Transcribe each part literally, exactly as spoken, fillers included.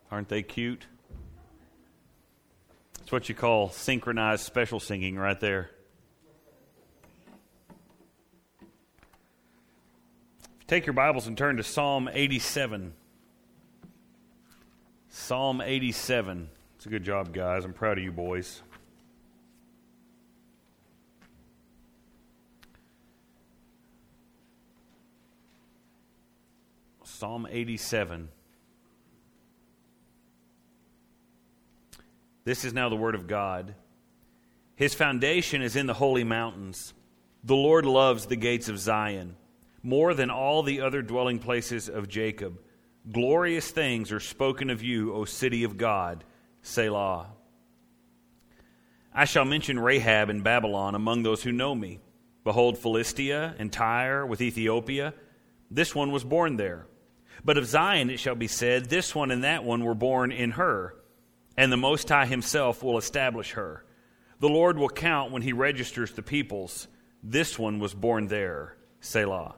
Aren't they cute? It's what you call synchronized special singing right there. Take your Bibles and turn to Psalm eighty-seven. Psalm eighty-seven. It's a good job, guys. I'm proud of you boys. Psalm eighty-seven. This is now the word of God. His foundation is in the holy mountains. The Lord loves the gates of Zion more than all the other dwelling places of Jacob. Glorious things are spoken of you, O city of God. Selah. I shall mention Rahab and Babylon among those who know me. Behold, Philistia and Tyre with Ethiopia. This one was born there. But of Zion it shall be said, this one and that one were born in her, and the Most High himself will establish her. The Lord will count when he registers the peoples. This one was born there. Selah.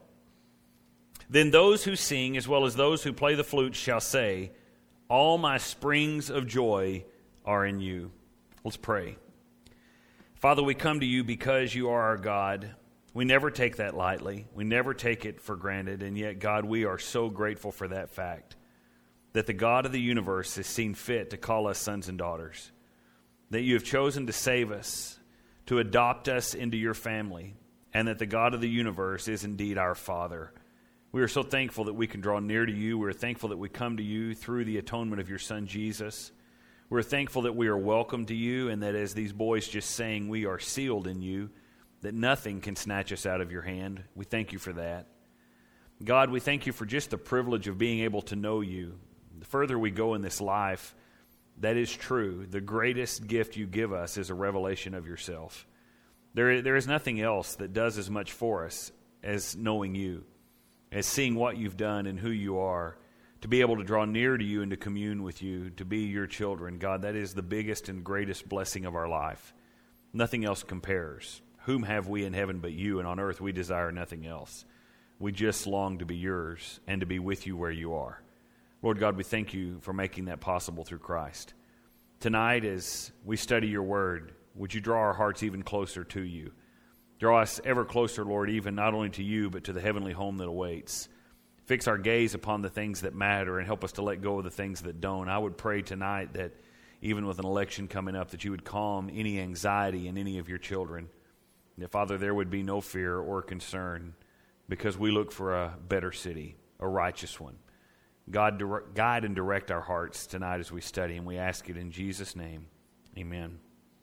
Then those who sing, as well as those who play the flute, shall say, all my springs of joy are in you. Let's pray. Father, we come to you because you are our God. We never take that lightly. We never take it for granted. And yet, God, we are so grateful for that fact, that the God of the universe has seen fit to call us sons and daughters, that you have chosen to save us, to adopt us into your family, and that the God of the universe is indeed our Father. We are so thankful that we can draw near to you. We are thankful that we come to you through the atonement of your Son, Jesus. We are thankful that we are welcome to you, and that as these boys just sang, we are sealed in you, that nothing can snatch us out of your hand. We thank you for that. God, we thank you for just the privilege of being able to know you. The further we go in this life, that is true. The greatest gift you give us is a revelation of yourself. There, there is nothing else that does as much for us as knowing you, as seeing what you've done and who you are, to be able to draw near to you and to commune with you, to be your children. God, that is the biggest and greatest blessing of our life. Nothing else compares. Whom have we in heaven but you, and on earth we desire nothing else. We just long to be yours and to be with you where you are. Lord God, we thank you for making that possible through Christ. Tonight, as we study your word, would you draw our hearts even closer to you? Draw us ever closer, Lord, even not only to you, but to the heavenly home that awaits. Fix our gaze upon the things that matter and help us to let go of the things that don't. I would pray tonight that even with an election coming up, that you would calm any anxiety in any of your children. That, Father, there would be no fear or concern because we look for a better city, a righteous one. God, direct, guide and direct our hearts tonight as we study, and we ask it in Jesus' name. Amen.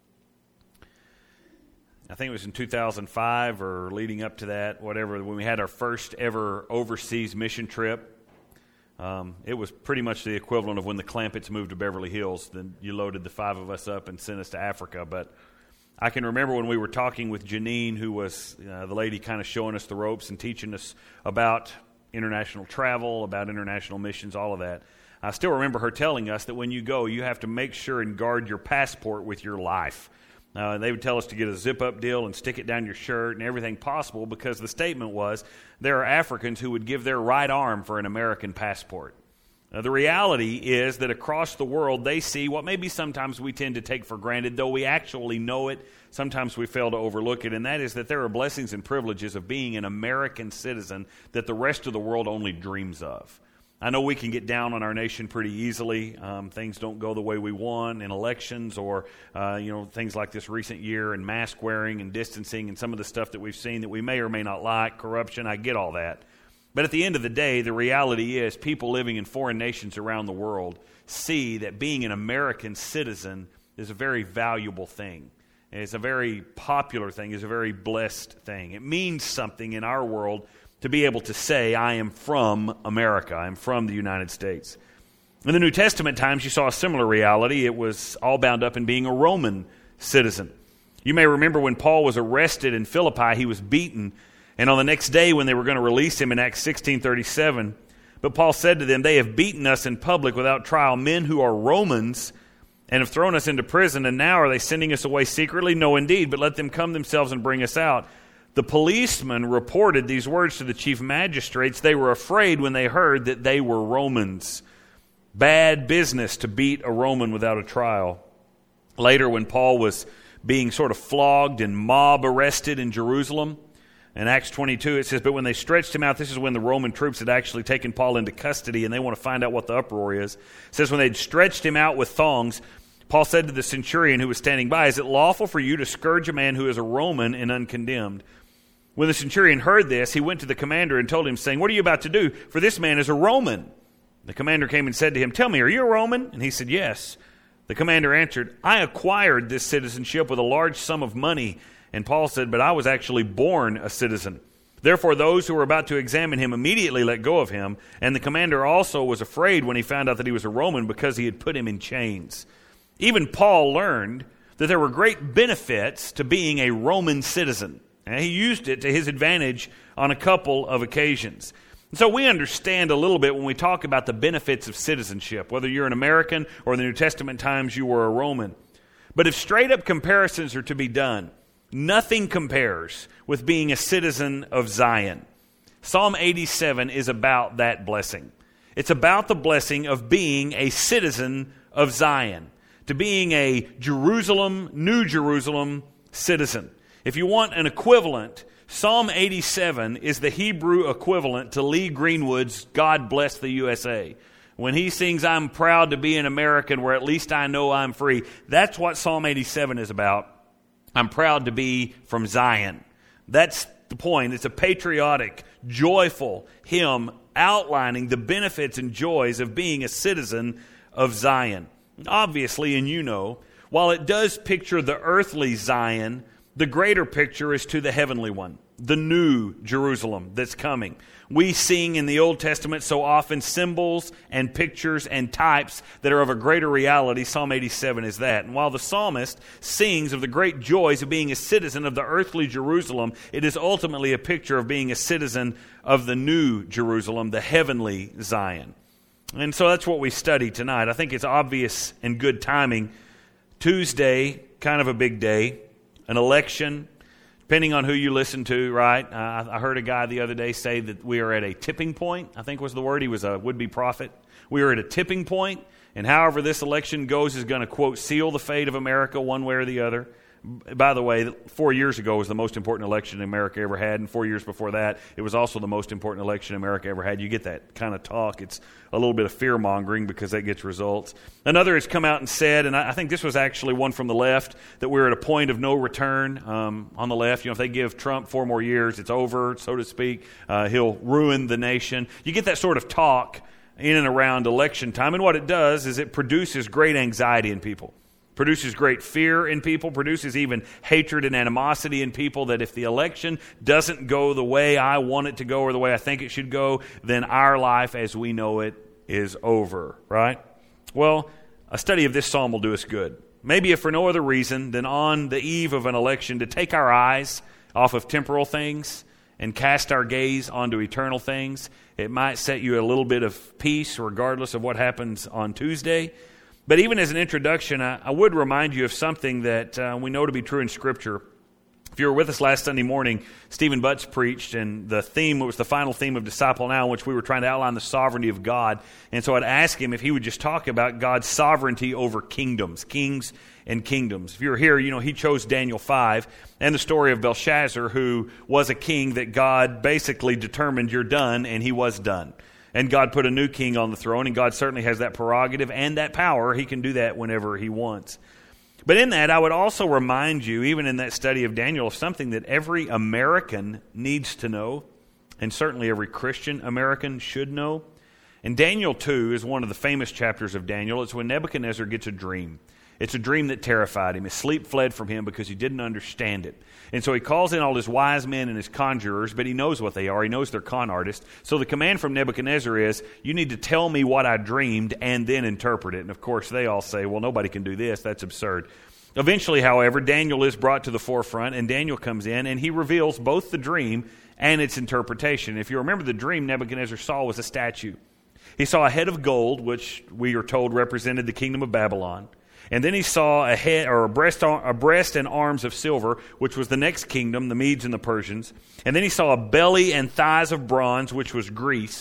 I think it was in two thousand five or leading up to that, whatever, when we had our first ever overseas mission trip. Um, it was pretty much the equivalent of when the Clampetts moved to Beverly Hills. Then you loaded the five of us up and sent us to Africa. But I can remember when we were talking with Janine, who was uh, the lady kind of showing us the ropes and teaching us about international travel, about international missions, all of that. I still remember her telling us that when you go, you have to make sure and guard your passport with your life. Uh, they would tell us to get a zip-up deal and stick it down your shirt and everything possible, because the statement was there are Africans who would give their right arm for an American passport. Now, the reality is that across the world they see what maybe sometimes we tend to take for granted, though we actually know it, sometimes we fail to overlook it, and that is that there are blessings and privileges of being an American citizen that the rest of the world only dreams of. I know we can get down on our nation pretty easily. Um, things don't go the way we want in elections, or uh, you know, things like this recent year, and mask wearing and distancing and some of the stuff that we've seen that we may or may not like, corruption. I get all that. But at the end of the day, the reality is people living in foreign nations around the world see that being an American citizen is a very valuable thing. It's a very popular thing. It's a very blessed thing. It means something in our world to be able to say, I am from America. I am from the United States. In the New Testament times, you saw a similar reality. It was all bound up in being a Roman citizen. You may remember when Paul was arrested in Philippi, he was beaten. And on the next day when they were going to release him in Acts sixteen thirty-seven, but Paul said to them, they have beaten us in public without trial, men who are Romans, and have thrown us into prison, and now are they sending us away secretly? No, indeed, but let them come themselves and bring us out. The policemen reported these words to the chief magistrates. They were afraid when they heard that they were Romans. bad business to beat a Roman without a trial. Later, when Paul was being sort of flogged and mob arrested in Jerusalem, in Acts twenty-two, it says, but when they stretched him out, this is when the Roman troops had actually taken Paul into custody, and they want to find out what the uproar is. It says, when they'd stretched him out with thongs, Paul said to the centurion who was standing by, is it lawful for you to scourge a man who is a Roman and uncondemned? When the centurion heard this, he went to the commander and told him, saying, what are you about to do? For this man is a Roman. The commander came and said to him, tell me, are you a Roman? And he said, yes. The commander answered, I acquired this citizenship with a large sum of money. And Paul said, but I was actually born a citizen. Therefore, those who were about to examine him immediately let go of him. And the commander also was afraid when he found out that he was a Roman, because he had put him in chains. Even Paul learned that there were great benefits to being a Roman citizen. And he used it to his advantage on a couple of occasions. And so we understand a little bit when we talk about the benefits of citizenship, whether you're an American or in the New Testament times you were a Roman. But if straight-up comparisons are to be done, nothing compares with being a citizen of Zion. Psalm eighty-seven is about that blessing. It's about the blessing of being a citizen of Zion, to being a Jerusalem, New Jerusalem citizen. If you want an equivalent, Psalm eighty-seven is the Hebrew equivalent to Lee Greenwood's God Bless the U S A. When he sings, I'm proud to be an American where at least I know I'm free, that's what Psalm eighty-seven is about. I'm proud to be from Zion. That's the point. It's a patriotic, joyful hymn outlining the benefits and joys of being a citizen of Zion. Obviously, and you know, while it does picture the earthly Zion, the greater picture is to the heavenly one, the new Jerusalem that's coming. We sing in the Old Testament so often symbols and pictures and types that are of a greater reality. Psalm eighty-seven is that. And while the psalmist sings of the great joys of being a citizen of the earthly Jerusalem, it is ultimately a picture of being a citizen of the new Jerusalem, the heavenly Zion. And so that's what we study tonight. I think it's obvious and good timing. Tuesday, kind of a big day, an election. Depending on who you listen to, right? Uh, I heard a guy the other day say that we are at a tipping point, I think was the word. He was a would-be prophet. We are at a tipping point, and however this election goes is going to, quote, seal the fate of America one way or the other. By the way, four years ago was the most important election America ever had, and four years before that, it was also the most important election America ever had. You get that kind of talk. It's a little bit of fear-mongering because that gets results. Another has come out and said, and I think this was actually one from the left, that we're at a point of no return um, on the left. You know, if they give Trump four more years, it's over, so to speak. Uh, he'll ruin the nation. You get that sort of talk in and around election time, and what it does is it produces great anxiety in people. Produces great fear in people, produces even hatred and animosity in people, that if the election doesn't go the way I want it to go or the way I think it should go, then our life as we know it is over, right? Well, a study of this psalm will do us good. Maybe if for no other reason than on the eve of an election to take our eyes off of temporal things and cast our gaze onto eternal things. It might set you a little bit of peace regardless of what happens on Tuesday. But even as an introduction, I, I would remind you of something that uh, we know to be true in Scripture. If you were with us last Sunday morning, Stephen Butts preached, and the theme was the final theme of Disciple Now, in which we were trying to outline the sovereignty of God. And so I'd ask him if he would just talk about God's sovereignty over kingdoms, kings and kingdoms. If you're here, you know he chose Daniel five and the story of Belshazzar, who was a king that God basically determined you're done, and he was done. And God put a new king on the throne, and God certainly has that prerogative and that power. He can do that whenever he wants. But in that, I would also remind you, even in that study of Daniel, of something that every American needs to know, and certainly every Christian American should know. And Daniel two is one of the famous chapters of Daniel. It's when Nebuchadnezzar gets a dream. It's a dream that terrified him. His sleep fled from him because he didn't understand it. And so he calls in all his wise men and his conjurers, but he knows what they are. He knows they're con artists. So the command from Nebuchadnezzar is, you need to tell me what I dreamed and then interpret it. And of course they all say, well, nobody can do this. That's absurd. Eventually, however, Daniel is brought to the forefront, and Daniel comes in, and he reveals both the dream and its interpretation. If you remember, the dream Nebuchadnezzar saw was a statue. He saw a head of gold, which we are told represented the kingdom of Babylon. And then he saw a head or a breast, a breast and arms of silver, which was the next kingdom, the Medes and the Persians. And then he saw a belly and thighs of bronze, which was Greece.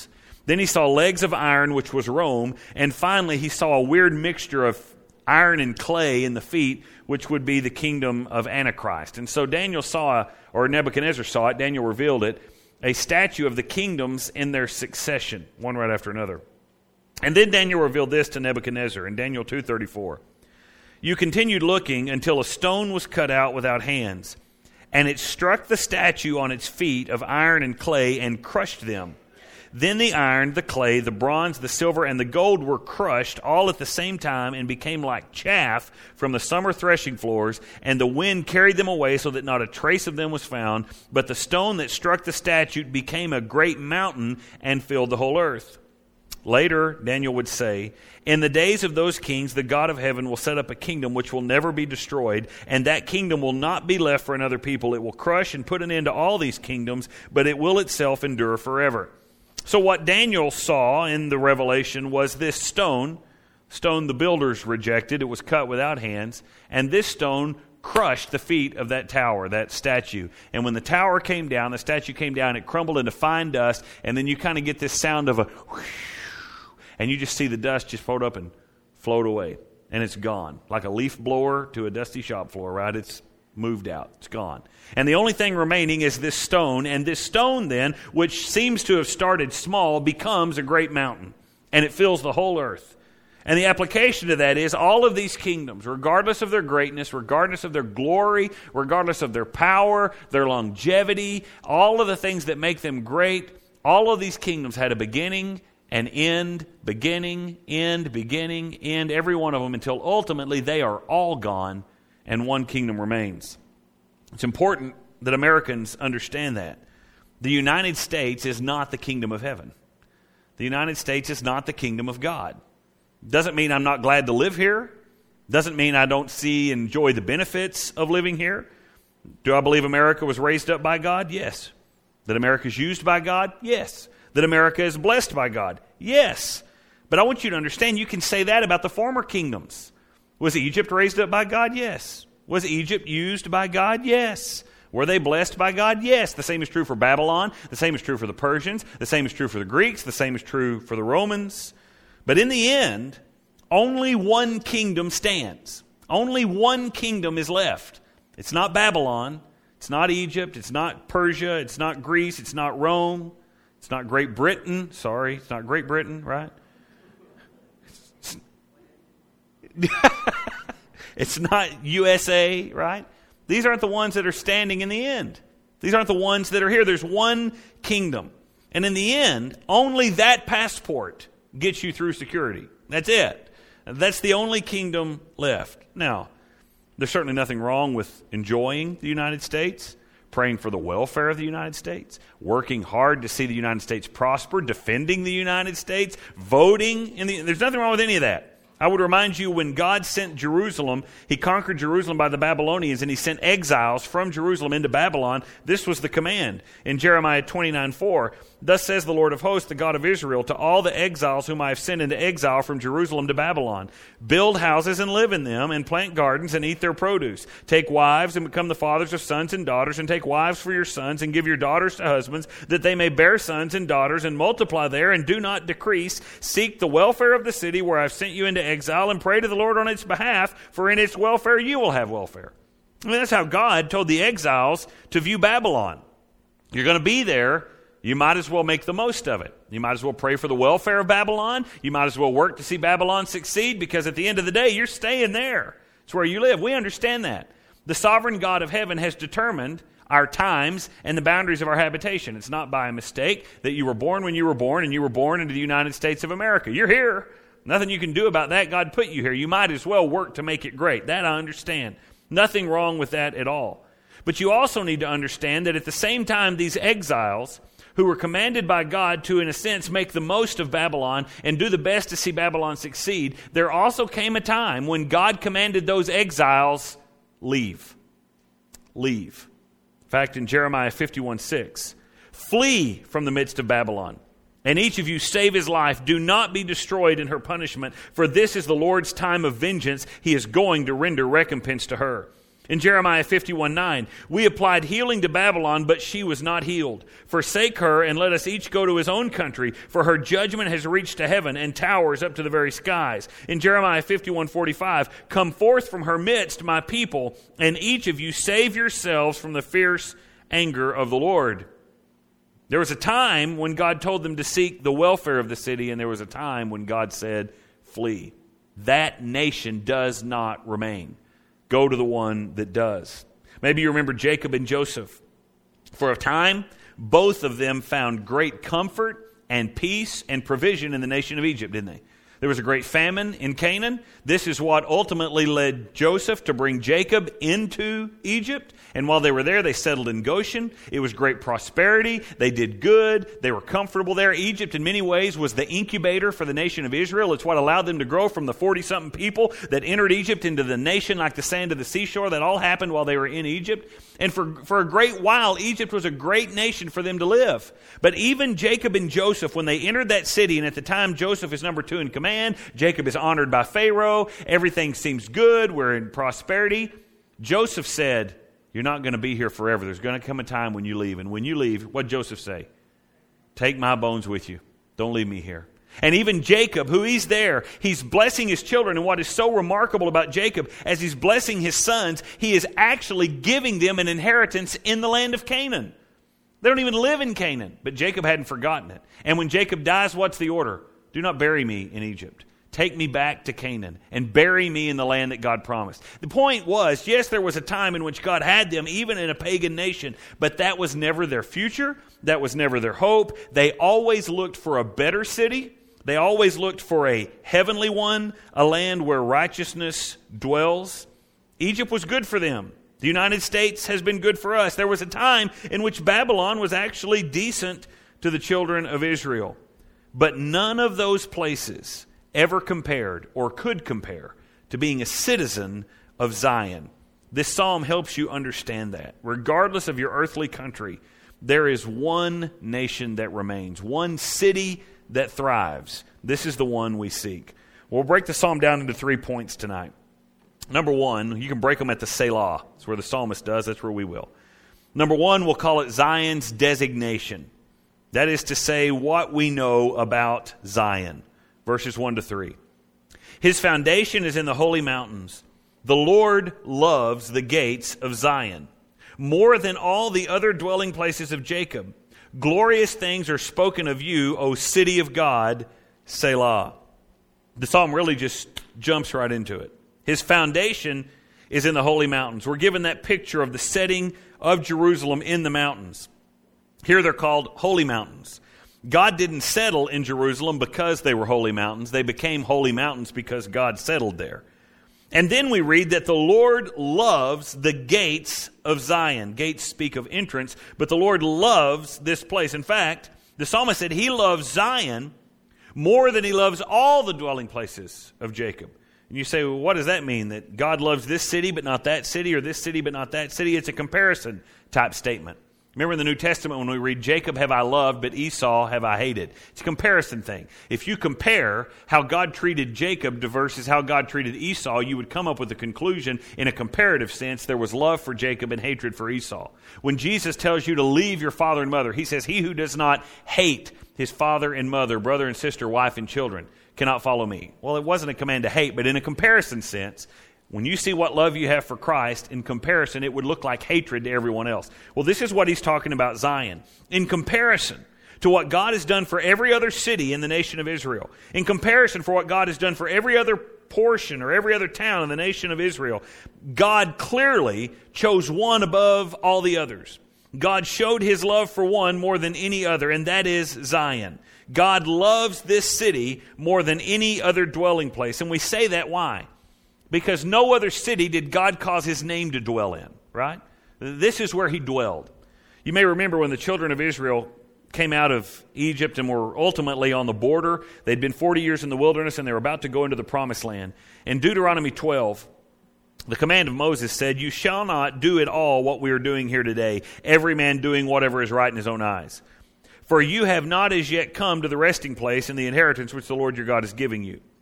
Then he saw legs of iron, which was Rome. And finally, he saw a weird mixture of iron and clay in the feet, which would be the kingdom of Antichrist. And so Daniel saw, or Nebuchadnezzar saw it, Daniel revealed it, a statue of the kingdoms in their succession, one right after another. And then Daniel revealed this to Nebuchadnezzar in Daniel two thirty-four. You continued looking until a stone was cut out without hands, and it struck the statue on its feet of iron and clay and crushed them. Then the iron, the clay, the bronze, the silver, and the gold were crushed all at the same time and became like chaff from the summer threshing floors, and the wind carried them away so that not a trace of them was found. But the stone that struck the statue became a great mountain and filled the whole earth. Later, Daniel would say, in the days of those kings, the God of heaven will set up a kingdom which will never be destroyed, and that kingdom will not be left for another people. It will crush and put an end to all these kingdoms, but it will itself endure forever. So what Daniel saw in the revelation was this stone, stone the builders rejected. It was cut without hands, and this stone crushed the feet of that tower, that statue. And when the tower came down, the statue came down, it crumbled into fine dust, and then you kind of get this sound of a whoosh, and you just see the dust just float up and float away, and it's gone. Like a leaf blower to a dusty shop floor, right? It's moved out. It's gone. And the only thing remaining is this stone, and this stone then, which seems to have started small, becomes a great mountain, and it fills the whole earth. And the application to that is all of these kingdoms, regardless of their greatness, regardless of their glory, regardless of their power, their longevity, all of the things that make them great, all of these kingdoms had a beginning, an end, beginning, end, beginning, end, every one of them, until ultimately they are all gone and one kingdom remains. It's important that Americans understand that. The United States is not the kingdom of heaven. The United States is not the kingdom of God. Doesn't mean I'm not glad to live here. Doesn't mean I don't see and enjoy the benefits of living here. Do I believe America was raised up by God? Yes. That America is used by God? Yes. That America is blessed by God? Yes. But I want you to understand you can say that about the former kingdoms. Was Egypt raised up by God? Yes. Was Egypt used by God? Yes. Were they blessed by God? Yes. The same is true for Babylon. The same is true for the Persians. The same is true for the Greeks. The same is true for the Romans. But in the end, only one kingdom stands. Only one kingdom is left. It's not Babylon. It's not Egypt. It's not Persia. It's not Greece. It's not Rome. It's not Great Britain. Sorry, it's not Great Britain, right? It's not U S A, right? These aren't the ones that are standing in the end. These aren't the ones that are here. There's one kingdom. And in the end, only that passport gets you through security. That's it. That's the only kingdom left. Now, there's certainly nothing wrong with enjoying the United States, praying for the welfare of the United States, working hard to see the United States prosper, defending the United States, voting. In the, there's nothing wrong with any of that. I would remind you when God sent Jerusalem, He conquered Jerusalem by the Babylonians, and He sent exiles from Jerusalem into Babylon. This was the command in Jeremiah twenty-nine four. Thus says the Lord of hosts, the God of Israel, to all the exiles whom I have sent into exile from Jerusalem to Babylon. Build houses and live in them, and plant gardens and eat their produce. Take wives and become the fathers of sons and daughters, and take wives for your sons, and give your daughters to husbands, that they may bear sons and daughters, and multiply there, and do not decrease. Seek the welfare of the city where I have sent you into exile, and pray to the Lord on its behalf, for in its welfare you will have welfare. I mean, that's how God told the exiles to view Babylon. You're going to be there. You might as well make the most of it. You might as well pray for the welfare of Babylon. You might as well work to see Babylon succeed, because at the end of the day, you're staying there. It's where you live. We understand that. The sovereign God of heaven has determined our times and the boundaries of our habitation. It's not by a mistake that you were born when you were born and you were born into the United States of America. You're here. Nothing you can do about that. God put you here. You might as well work to make it great. That I understand. Nothing wrong with that at all. But you also need to understand that at the same time, these exiles who were commanded by God to, in a sense, make the most of Babylon and do the best to see Babylon succeed, there also came a time when God commanded those exiles, leave. Leave. In fact, in Jeremiah fifty-one six, flee from the midst of Babylon, and each of you save his life. Do not be destroyed in her punishment, for this is the Lord's time of vengeance. He is going to render recompense to her. In Jeremiah fifty-one nine, we applied healing to Babylon, but she was not healed. Forsake her, and let us each go to his own country, for her judgment has reached to heaven and towers up to the very skies. In Jeremiah fifty-one forty-five, come forth from her midst, my people, and each of you save yourselves from the fierce anger of the Lord. There was a time when God told them to seek the welfare of the city, and there was a time when God said, flee. That nation does not remain. Go to the one that does. Maybe you remember Jacob and Joseph. For a time, both of them found great comfort and peace and provision in the nation of Egypt, didn't they? There was a great famine in Canaan. This is what ultimately led Joseph to bring Jacob into Egypt. And while they were there, they settled in Goshen. It was great prosperity. They did good. They were comfortable there. Egypt, in many ways, was the incubator for the nation of Israel. It's what allowed them to grow from the forty-something people that entered Egypt into the nation like the sand of the seashore. That all happened while they were in Egypt. And for, for a great while, Egypt was a great nation for them to live. But even Jacob and Joseph, when they entered that city, and at the time Joseph is number two in command, Jacob is honored by Pharaoh, everything seems good, we're in prosperity. Joseph said, you're not going to be here forever. There's going to come a time when you leave. And when you leave, what did Joseph say? Take my bones with you. Don't leave me here. And even Jacob, who he's there, he's blessing his children. And what is so remarkable about Jacob, as he's blessing his sons, he is actually giving them an inheritance in the land of Canaan. They don't even live in Canaan, but Jacob hadn't forgotten it. And when Jacob dies, what's the order? Do not bury me in Egypt. Take me back to Canaan and bury me in the land that God promised. The point was, yes, there was a time in which God had them, even in a pagan nation, but that was never their future. That was never their hope. They always looked for a better city. They always looked for a heavenly one, a land where righteousness dwells. Egypt was good for them. The United States has been good for us. There was a time in which Babylon was actually decent to the children of Israel. But none of those places ever compared or could compare to being a citizen of Zion. This psalm helps you understand that. Regardless of your earthly country, there is one nation that remains, one city that thrives. This is the one we seek. We'll break the psalm down into three points tonight. Number one, you can break them at the Selah. That's where the psalmist does. That's where we will. Number one, we'll call it Zion's designation. That is to say, what we know about Zion. Verses one to three. His foundation is in the holy mountains. The Lord loves the gates of Zion more than all the other dwelling places of Jacob. Glorious things are spoken of you, O city of God, Selah. The psalm really just jumps right into it. His foundation is in the holy mountains. We're given that picture of the setting of Jerusalem in the mountains. Here they're called holy mountains. God didn't settle in Jerusalem because they were holy mountains. They became holy mountains because God settled there. And then we read that the Lord loves the gates of Zion. Gates speak of entrance, but the Lord loves this place. In fact, the psalmist said he loves Zion more than he loves all the dwelling places of Jacob. And you say, well, what does that mean? That God loves this city but not that city, or this city but not that city? It's a comparison type statement. Remember in the New Testament when we read, Jacob have I loved, but Esau have I hated. It's a comparison thing. If you compare how God treated Jacob versus how God treated Esau, you would come up with the conclusion, in a comparative sense, there was love for Jacob and hatred for Esau. When Jesus tells you to leave your father and mother, he says, he who does not hate his father and mother, brother and sister, wife and children, cannot follow me. Well, it wasn't a command to hate, but in a comparison sense, when you see what love you have for Christ, in comparison, it would look like hatred to everyone else. Well, this is what he's talking about Zion. In comparison to what God has done for every other city in the nation of Israel, in comparison for what God has done for every other portion or every other town in the nation of Israel, God clearly chose one above all the others. God showed his love for one more than any other, and that is Zion. God loves this city more than any other dwelling place. And we say that why? Because no other city did God cause his name to dwell in, right? This is where he dwelled. You may remember when the children of Israel came out of Egypt and were ultimately on the border. They'd been forty years in the wilderness and they were about to go into the promised land. In Deuteronomy twelve, the command of Moses said, you shall not do at all what we are doing here today, every man doing whatever is right in his own eyes. For you have not as yet come to the resting place and the inheritance which the Lord your God is giving you.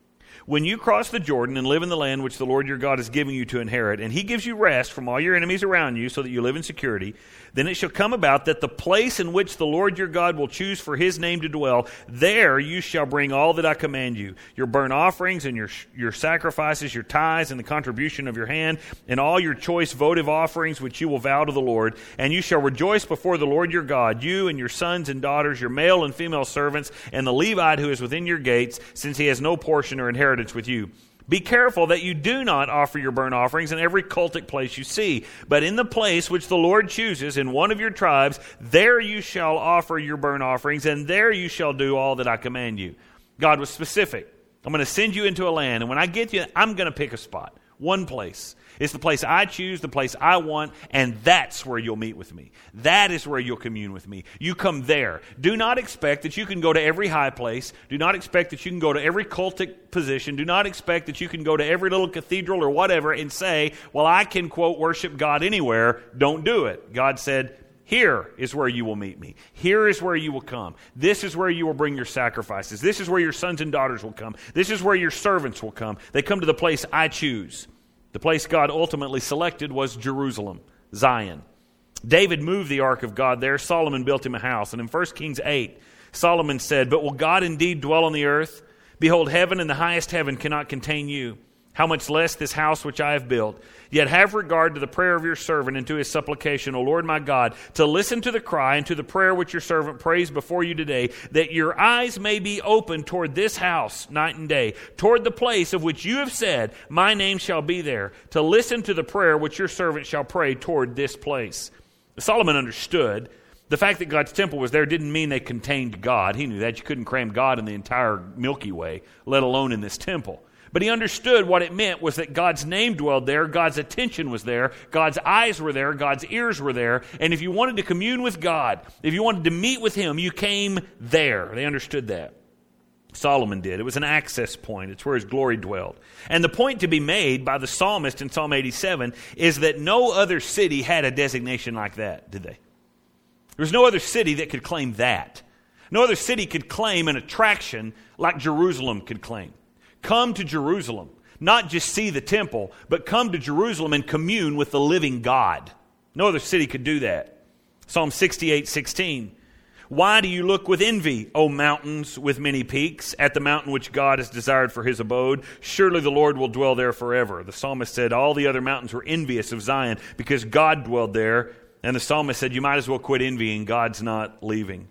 When you cross the Jordan and live in the land which the Lord your God is giving you to inherit, and he gives you rest from all your enemies around you so that you live in security, then it shall come about that the place in which the Lord your God will choose for his name to dwell, there you shall bring all that I command you, your burnt offerings and your your sacrifices, your tithes and the contribution of your hand, and all your choice votive offerings which you will vow to the Lord. And you shall rejoice before the Lord your God, you and your sons and daughters, your male and female servants, and the Levite who is within your gates, since he has no portion or inheritance with you. Be careful that you do not offer your burnt offerings in every cultic place you see, but in the place which the Lord chooses in one of your tribes, there you shall offer your burnt offerings, and there you shall do all that I command you. God was specific. I'm going to send you into a land, and when I get you, I'm going to pick a spot, one place. It's the place I choose, the place I want, and that's where you'll meet with me. That is where you'll commune with me. You come there. Do not expect that you can go to every high place. Do not expect that you can go to every cultic position. Do not expect that you can go to every little cathedral or whatever and say, well, I can, quote, worship God anywhere. Don't do it. God said, here is where you will meet me. Here is where you will come. This is where you will bring your sacrifices. This is where your sons and daughters will come. This is where your servants will come. They come to the place I choose. The place God ultimately selected was Jerusalem, Zion. David moved the ark of God there. Solomon built him a house. And in First Kings eight, Solomon said, but will God indeed dwell on the earth? Behold, heaven and the highest heaven cannot contain you. How much less this house which I have built? Yet have regard to the prayer of your servant and to his supplication, O Lord my God, to listen to the cry and to the prayer which your servant prays before you today, that your eyes may be open toward this house night and day, toward the place of which you have said, my name shall be there, to listen to the prayer which your servant shall pray toward this place. Solomon understood the fact that God's temple was there didn't mean they contained God. He knew that. You couldn't cram God in the entire Milky Way, let alone in this temple. But he understood what it meant was that God's name dwelled there, God's attention was there, God's eyes were there, God's ears were there, and if you wanted to commune with God, if you wanted to meet with him, you came there. They understood that. Solomon did. It was an access point. It's where his glory dwelled. And the point to be made by the psalmist in Psalm eighty-seven is that no other city had a designation like that, did they? There was no other city that could claim that. No other city could claim an attraction like Jerusalem could claim. Come to Jerusalem. Not just see the temple, but come to Jerusalem and commune with the living God. No other city could do that. Psalm sixty-eight sixteen. Why do you look with envy, O mountains with many peaks, at the mountain which God has desired for his abode? Surely the Lord will dwell there forever. The psalmist said all the other mountains were envious of Zion because God dwelled there. And the psalmist said you might as well quit envying. God's not leaving.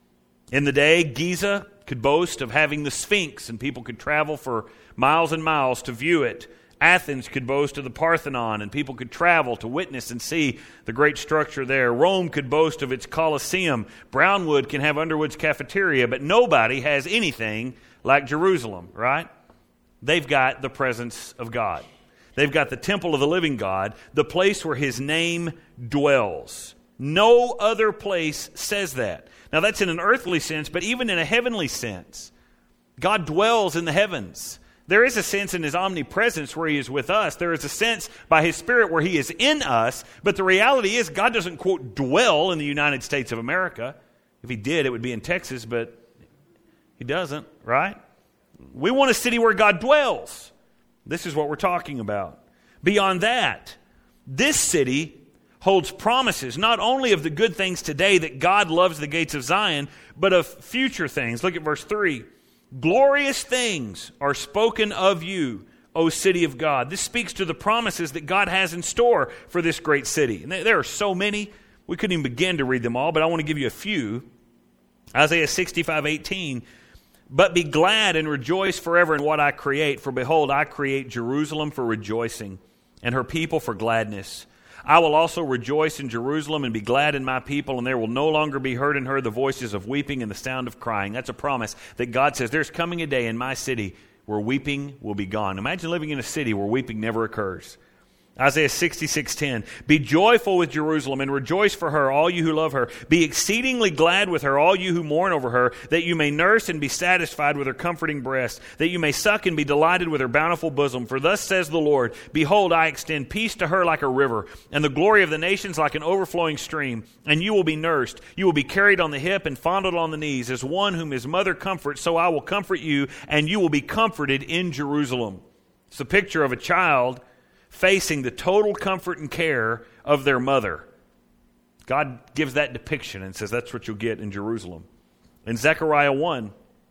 In the day, Giza could boast of having the Sphinx, and people could travel for miles and miles to view it. Athens could boast of the Parthenon, and people could travel to witness and see the great structure there. Rome could boast of its Colosseum. Brownwood can have Underwood's cafeteria, but nobody has anything like Jerusalem, right? They've got the presence of God. They've got the temple of the living God, the place where his name dwells. No other place says that. Now that's in an earthly sense, but even in a heavenly sense. God dwells in the heavens. There is a sense in his omnipresence where he is with us. There is a sense by his Spirit where he is in us. But the reality is God doesn't, quote, dwell in the United States of America. If he did, it would be in Texas, but he doesn't, right? We want a city where God dwells. This is what we're talking about. Beyond that, this city holds promises not only of the good things today that God loves the gates of Zion, but of future things. Look at verse three. Glorious things are spoken of you, O city of God. This speaks to the promises that God has in store for this great city. And there are so many, we couldn't even begin to read them all, but I want to give you a few. Isaiah sixty-five eighteen. But be glad and rejoice forever in what I create, for behold, I create Jerusalem for rejoicing, and her people for gladness. I will also rejoice in Jerusalem and be glad in my people, and there will no longer be heard in her the voices of weeping and the sound of crying. That's a promise that God says, there's coming a day in my city where weeping will be gone. Imagine living in a city where weeping never occurs. Isaiah sixty-six ten. Be joyful with Jerusalem and rejoice for her, all you who love her. Be exceedingly glad with her, all you who mourn over her, that you may nurse and be satisfied with her comforting breast, that you may suck and be delighted with her bountiful bosom. For thus says the Lord, behold, I extend peace to her like a river, and the glory of the nations like an overflowing stream. And you will be nursed. You will be carried on the hip and fondled on the knees. As one whom his mother comforts, so I will comfort you, and you will be comforted in Jerusalem. It's a picture of a child facing the total comfort and care of their mother. God gives that depiction and says that's what you'll get in Jerusalem. In Zechariah one,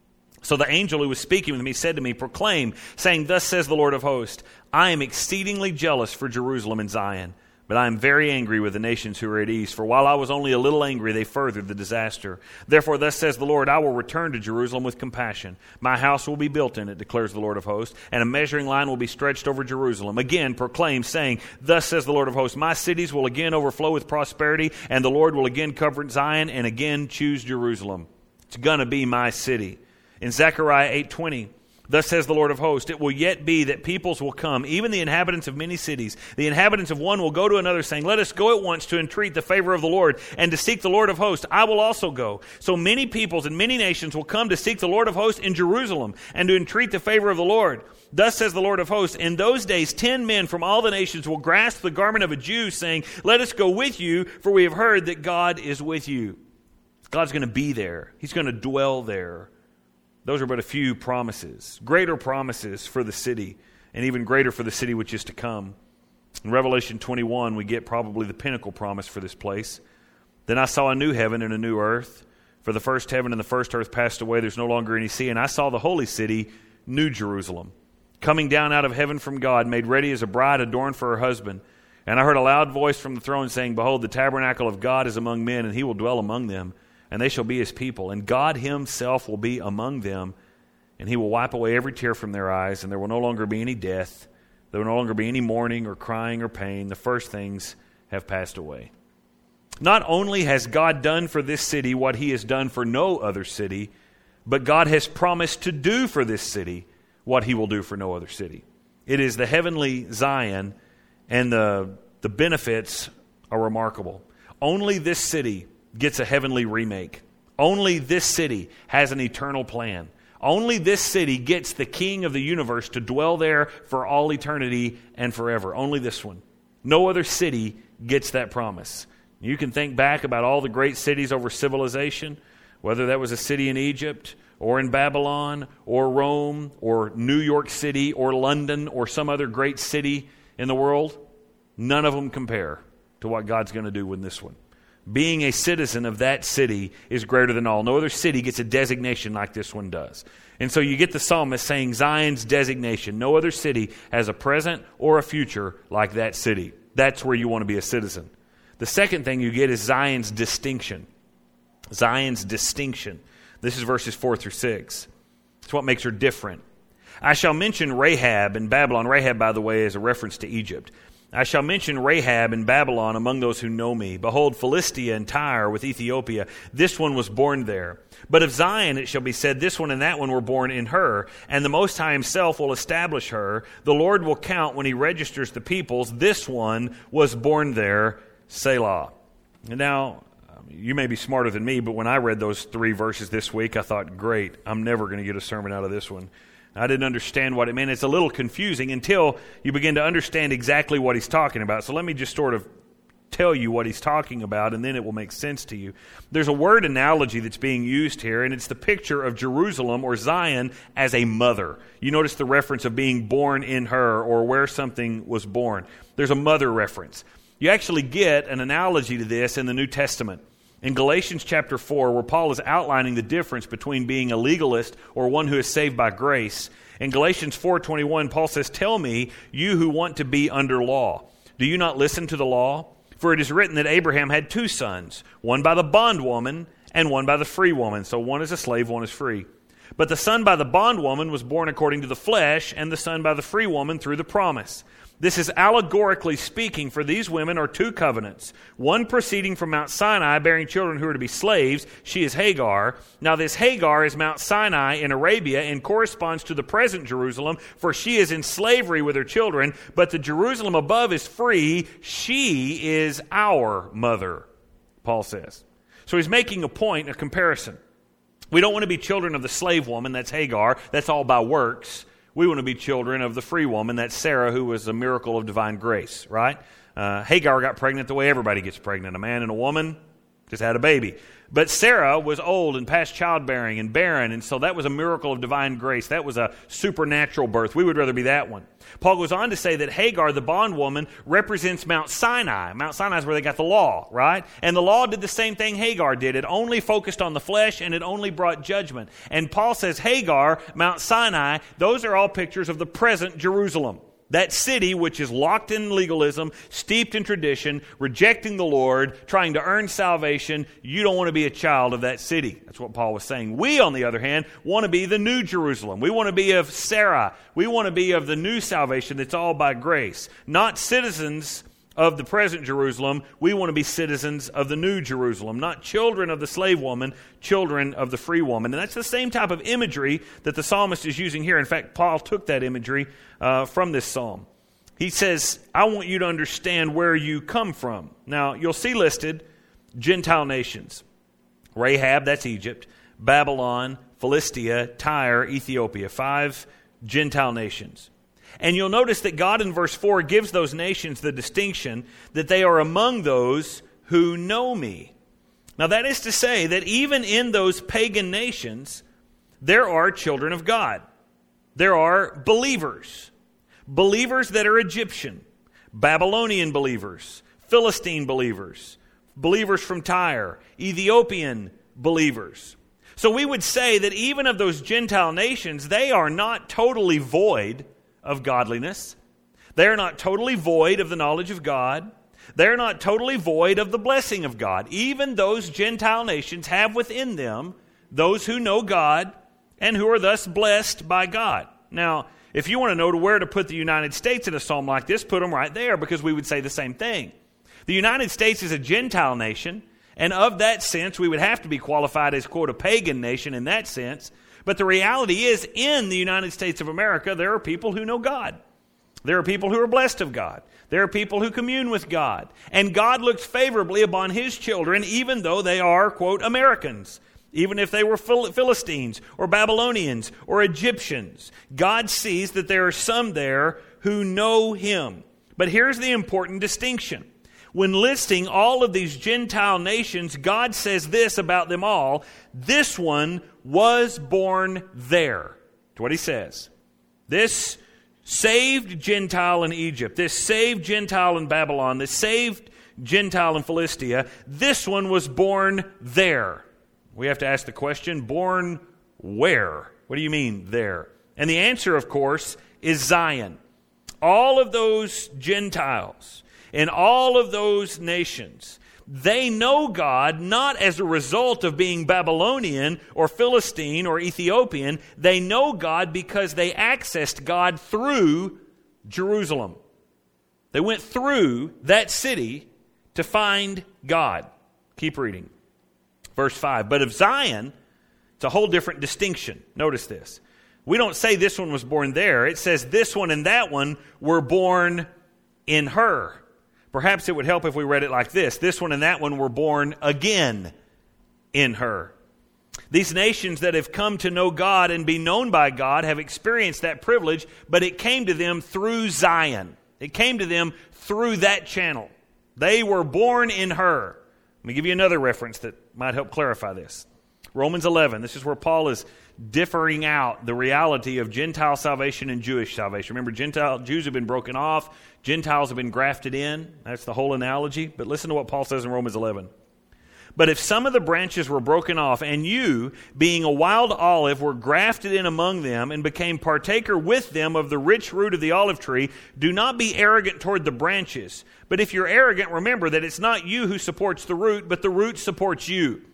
so the angel who was speaking with me said to me, proclaim, saying, thus says the Lord of hosts, I am exceedingly jealous for Jerusalem and Zion, but I am very angry with the nations who are at east. For while I was only a little angry, they furthered the disaster. Therefore, thus says the Lord, I will return to Jerusalem with compassion. My house will be built in it, declares the Lord of hosts, and a measuring line will be stretched over Jerusalem. Again, proclaim, saying, thus says the Lord of hosts, my cities will again overflow with prosperity, and the Lord will again comfort Zion, and again choose Jerusalem. It's going to be my city. In Zechariah eight twenty, thus says the Lord of hosts, it will yet be that peoples will come, even the inhabitants of many cities. The inhabitants of one will go to another, saying, let us go at once to entreat the favor of the Lord and to seek the Lord of hosts. I will also go. So many peoples and many nations will come to seek the Lord of hosts in Jerusalem and to entreat the favor of the Lord. Thus says the Lord of hosts, in those days ten men from all the nations will grasp the garment of a Jew, saying, let us go with you, for we have heard that God is with you. God's going to be there. He's going to dwell there. Those are but a few promises, greater promises for the city, and even greater for the city which is to come. In Revelation twenty-one, we get probably the pinnacle promise for this place. Then I saw a new heaven and a new earth, for the first heaven and the first earth passed away. There's no longer any sea. And I saw the holy city, New Jerusalem, coming down out of heaven from God, made ready as a bride adorned for her husband. And I heard a loud voice from the throne saying, behold, the tabernacle of God is among men, and he will dwell among them. And they shall be his people, and God himself will be among them, and he will wipe away every tear from their eyes, and there will no longer be any death. There will no longer be any mourning or crying or pain. The first things have passed away. Not only has God done for this city what he has done for no other city, but God has promised to do for this city what he will do for no other city. It is the heavenly Zion, and the, the benefits are remarkable. Only this city gets a heavenly remake. Only this city has an eternal plan. Only this city gets the King of the universe to dwell there for all eternity and forever. Only this one. No other city gets that promise. You can think back about all the great cities over civilization, whether that was a city in Egypt or in Babylon or Rome or New York City or London or some other great city in the world. None of them compare to what God's going to do with this one. Being a citizen of that city is greater than all. No other city gets a designation like this one does. And so you get the psalmist saying Zion's designation. No other city has a present or a future like that city. That's where you want to be a citizen. The second thing you get is Zion's distinction. Zion's distinction. This is verses four through six. It's what makes her different. I shall mention Rahab in Babylon. Rahab, by the way, is a reference to Egypt. I shall mention Rahab in Babylon among those who know me. Behold, Philistia and Tyre with Ethiopia. This one was born there. But of Zion it shall be said, this one and that one were born in her. And the Most High himself will establish her. The Lord will count when he registers the peoples. This one was born there, Selah. And now, you may be smarter than me, but when I read those three verses this week, I thought, great, I'm never going to get a sermon out of this one. I didn't understand what it meant. It's a little confusing until you begin to understand exactly what he's talking about. So let me just sort of tell you what he's talking about, and then it will make sense to you. There's a word analogy that's being used here, and it's the picture of Jerusalem or Zion as a mother. You notice the reference of being born in her or where something was born. There's a mother reference. You actually get an analogy to this in the New Testament. In Galatians chapter four, where Paul is outlining the difference between being a legalist or one who is saved by grace, in Galatians four twenty-one, Paul says, tell me, you who want to be under law, do you not listen to the law? For it is written that Abraham had two sons, one by the bondwoman and one by the free woman. So one is a slave, one is free. But the son by the bondwoman was born according to the flesh, and the son by the free woman through the promise. This is allegorically speaking, for these women are two covenants, one proceeding from Mount Sinai, bearing children who are to be slaves. She is Hagar. Now this Hagar is Mount Sinai in Arabia and corresponds to the present Jerusalem, for she is in slavery with her children, but the Jerusalem above is free. She is our mother, Paul says. So he's making a point, a comparison. We don't want to be children of the slave woman, that's Hagar, that's all by works. We want to be children of the free woman, that's Sarah, who was a miracle of divine grace, right? Uh, Hagar got pregnant the way everybody gets pregnant. A man and a woman just had a baby. But Sarah was old and past childbearing and barren, and so that was a miracle of divine grace. That was a supernatural birth. We would rather be that one. Paul goes on to say that Hagar, the bondwoman, represents Mount Sinai. Mount Sinai is where they got the law, right? And the law did the same thing Hagar did. It only focused on the flesh, and it only brought judgment. And Paul says Hagar, Mount Sinai, those are all pictures of the present Jerusalem. That city which is locked in legalism, steeped in tradition, rejecting the Lord, trying to earn salvation. You don't want to be a child of that city. That's what Paul was saying. We, on the other hand, want to be the new Jerusalem. We want to be of Sarah. We want to be of the new salvation that's all by grace. Not citizens of the present Jerusalem. We want to be citizens of the new Jerusalem. Not children of the slave woman, children of the free woman. And that's the same type of imagery that the psalmist is using here. In fact, Paul took that imagery uh, from this psalm. He says, I want you to understand where you come from. Now, you'll see listed Gentile nations. Rahab, that's Egypt. Babylon, Philistia, Tyre, Ethiopia. Five Gentile nations. And you'll notice that God in verse four gives those nations the distinction that they are among those who know me. Now that is to say that even in those pagan nations, there are children of God. There are believers. Believers that are Egyptian. Babylonian believers. Philistine believers. Believers from Tyre. Ethiopian believers. So we would say that even of those Gentile nations, they are not totally void of godliness. They are not totally void of the knowledge of God. They are not totally void of the blessing of God. Even those Gentile nations have within them those who know God and who are thus blessed by God. Now, if you want to know to where to put the United States in a psalm like this, put them right there, because we would say the same thing. The United States is a Gentile nation, and of that sense, we would have to be qualified as, quote, a pagan nation in that sense. But the reality is, in the United States of America, there are people who know God. There are people who are blessed of God. There are people who commune with God. And God looks favorably upon His children, even though they are, quote, Americans. Even if they were Philistines or Babylonians or Egyptians. God sees that there are some there who know Him. But here's the important distinction. When listing all of these Gentile nations, God says this about them all: this one was born there. That's what He says. This saved Gentile in Egypt, this saved Gentile in Babylon, this saved Gentile in Philistia, this one was born there. We have to ask the question, born where? What do you mean there? And the answer, of course, is Zion. All of those Gentiles in all of those nations, they know God not as a result of being Babylonian or Philistine or Ethiopian. They know God because they accessed God through Jerusalem. They went through that city to find God. Keep reading. Verse five. But of Zion, it's a whole different distinction. Notice this. We don't say this one was born there. It says this one and that one were born in her. Perhaps it would help if we read it like this. This one and that one were born again in her. These nations that have come to know God and be known by God have experienced that privilege, but it came to them through Zion. It came to them through that channel. They were born in her. Let me give you another reference that might help clarify this. Romans eleven. This is where Paul is differing out the reality of Gentile salvation and Jewish salvation. Remember, Gentile Jews have been broken off. Gentiles have been grafted in. That's the whole analogy. But listen to what Paul says in Romans eleven. But if some of the branches were broken off, and you, being a wild olive, were grafted in among them, and became partaker with them of the rich root of the olive tree, do not be arrogant toward the branches. But if you're arrogant, remember that it's not you who supports the root, but the root supports you.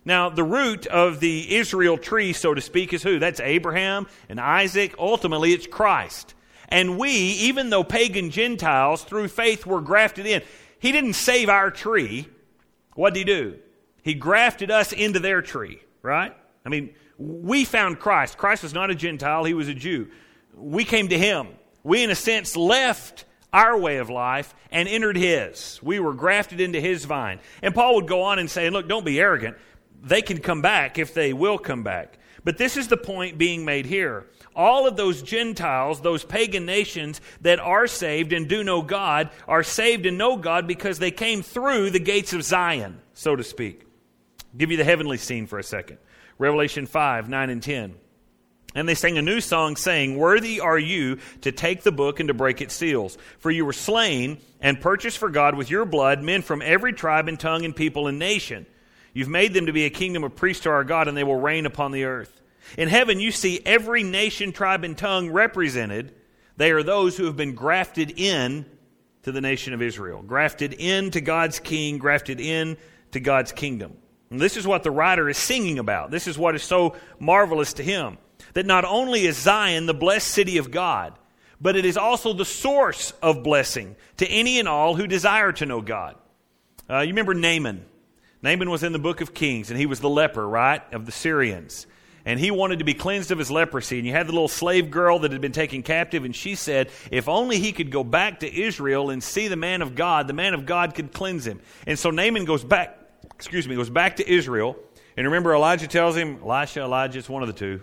Now, the root of the Israel tree, so to speak, is who? That's Abraham and Isaac. Ultimately, it's Christ. And we, even though pagan Gentiles, through faith were grafted in. He didn't save our tree. What did he do? He grafted us into their tree, right? I mean, we found Christ. Christ was not a Gentile. He was a Jew. We came to him. We, in a sense, left our way of life and entered his. We were grafted into his vine. And Paul would go on and say, look, don't be arrogant. They can come back if they will come back. But this is the point being made here. All of those Gentiles, those pagan nations that are saved and do know God, are saved and know God because they came through the gates of Zion, so to speak. I'll give you the heavenly scene for a second. Revelation five, nine and ten. And they sang a new song saying, "Worthy are you to take the book and to break its seals. For you were slain and purchased for God with your blood men from every tribe and tongue and people and nation. You've made them to be a kingdom of priests to our God, and they will reign upon the earth." In heaven, you see every nation, tribe, and tongue represented. They are those who have been grafted in to the nation of Israel. Grafted into God's king, grafted in to God's kingdom. And this is what the writer is singing about. This is what is so marvelous to him. That not only is Zion the blessed city of God, but it is also the source of blessing to any and all who desire to know God. Uh, you remember Naaman. Naaman was in the book of Kings, and he was the leper, right, of the Syrians. And he wanted to be cleansed of his leprosy. And you had the little slave girl that had been taken captive, and she said, if only he could go back to Israel and see the man of God, the man of God could cleanse him. And so Naaman goes back, excuse me, goes back to Israel. And remember, Elijah tells him, Elisha, Elijah, it's one of the two.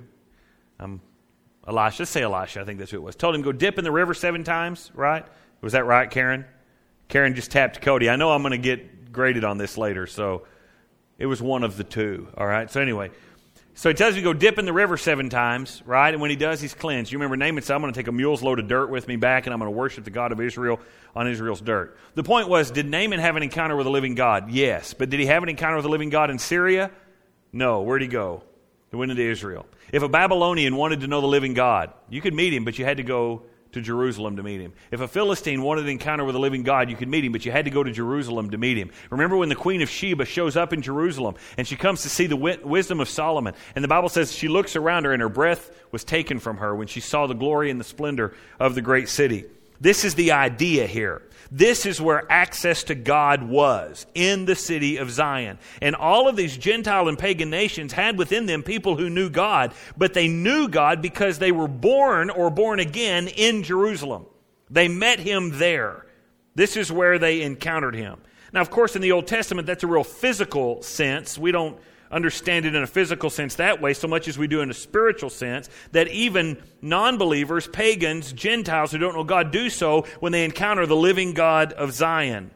Um, Elisha, let's say Elisha, I think that's who it was. Told him, go dip in the river seven times, right? Was that right, Karen? Karen just tapped Cody. I know I'm going to get graded on this later, so it was one of the two, all right? So anyway, so he tells you to go dip in the river seven times, right? And when he does, he's cleansed. You remember Naaman said, I'm going to take a mule's load of dirt with me back, and I'm going to worship the God of Israel on Israel's dirt. The point was, did Naaman have an encounter with a living God? Yes. But did he have an encounter with a living God in Syria? No. Where'd he go? He went into Israel. If a Babylonian wanted to know the living God, you could meet him, but you had to go to Jerusalem to meet him. If a Philistine wanted an encounter with a living God, you could meet him, but you had to go to Jerusalem to meet him. Remember when the Queen of Sheba shows up in Jerusalem, and she comes to see the wi- wisdom of Solomon, and the Bible says she looks around her, and her breath was taken from her when she saw the glory and the splendor of the great city. This is the idea here. This is where access to God was, in the city of Zion. And all of these Gentile and pagan nations had within them people who knew God, but they knew God because they were born or born again in Jerusalem. They met him there. This is where they encountered him. Now, of course, in the Old Testament, that's a real physical sense. We don't understand it in a physical sense that way so much as we do in a spiritual sense, that even non-believers, pagans, Gentiles who don't know God do so when they encounter the living God of Zion.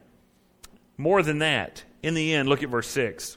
More than that, in the end, look at verse six.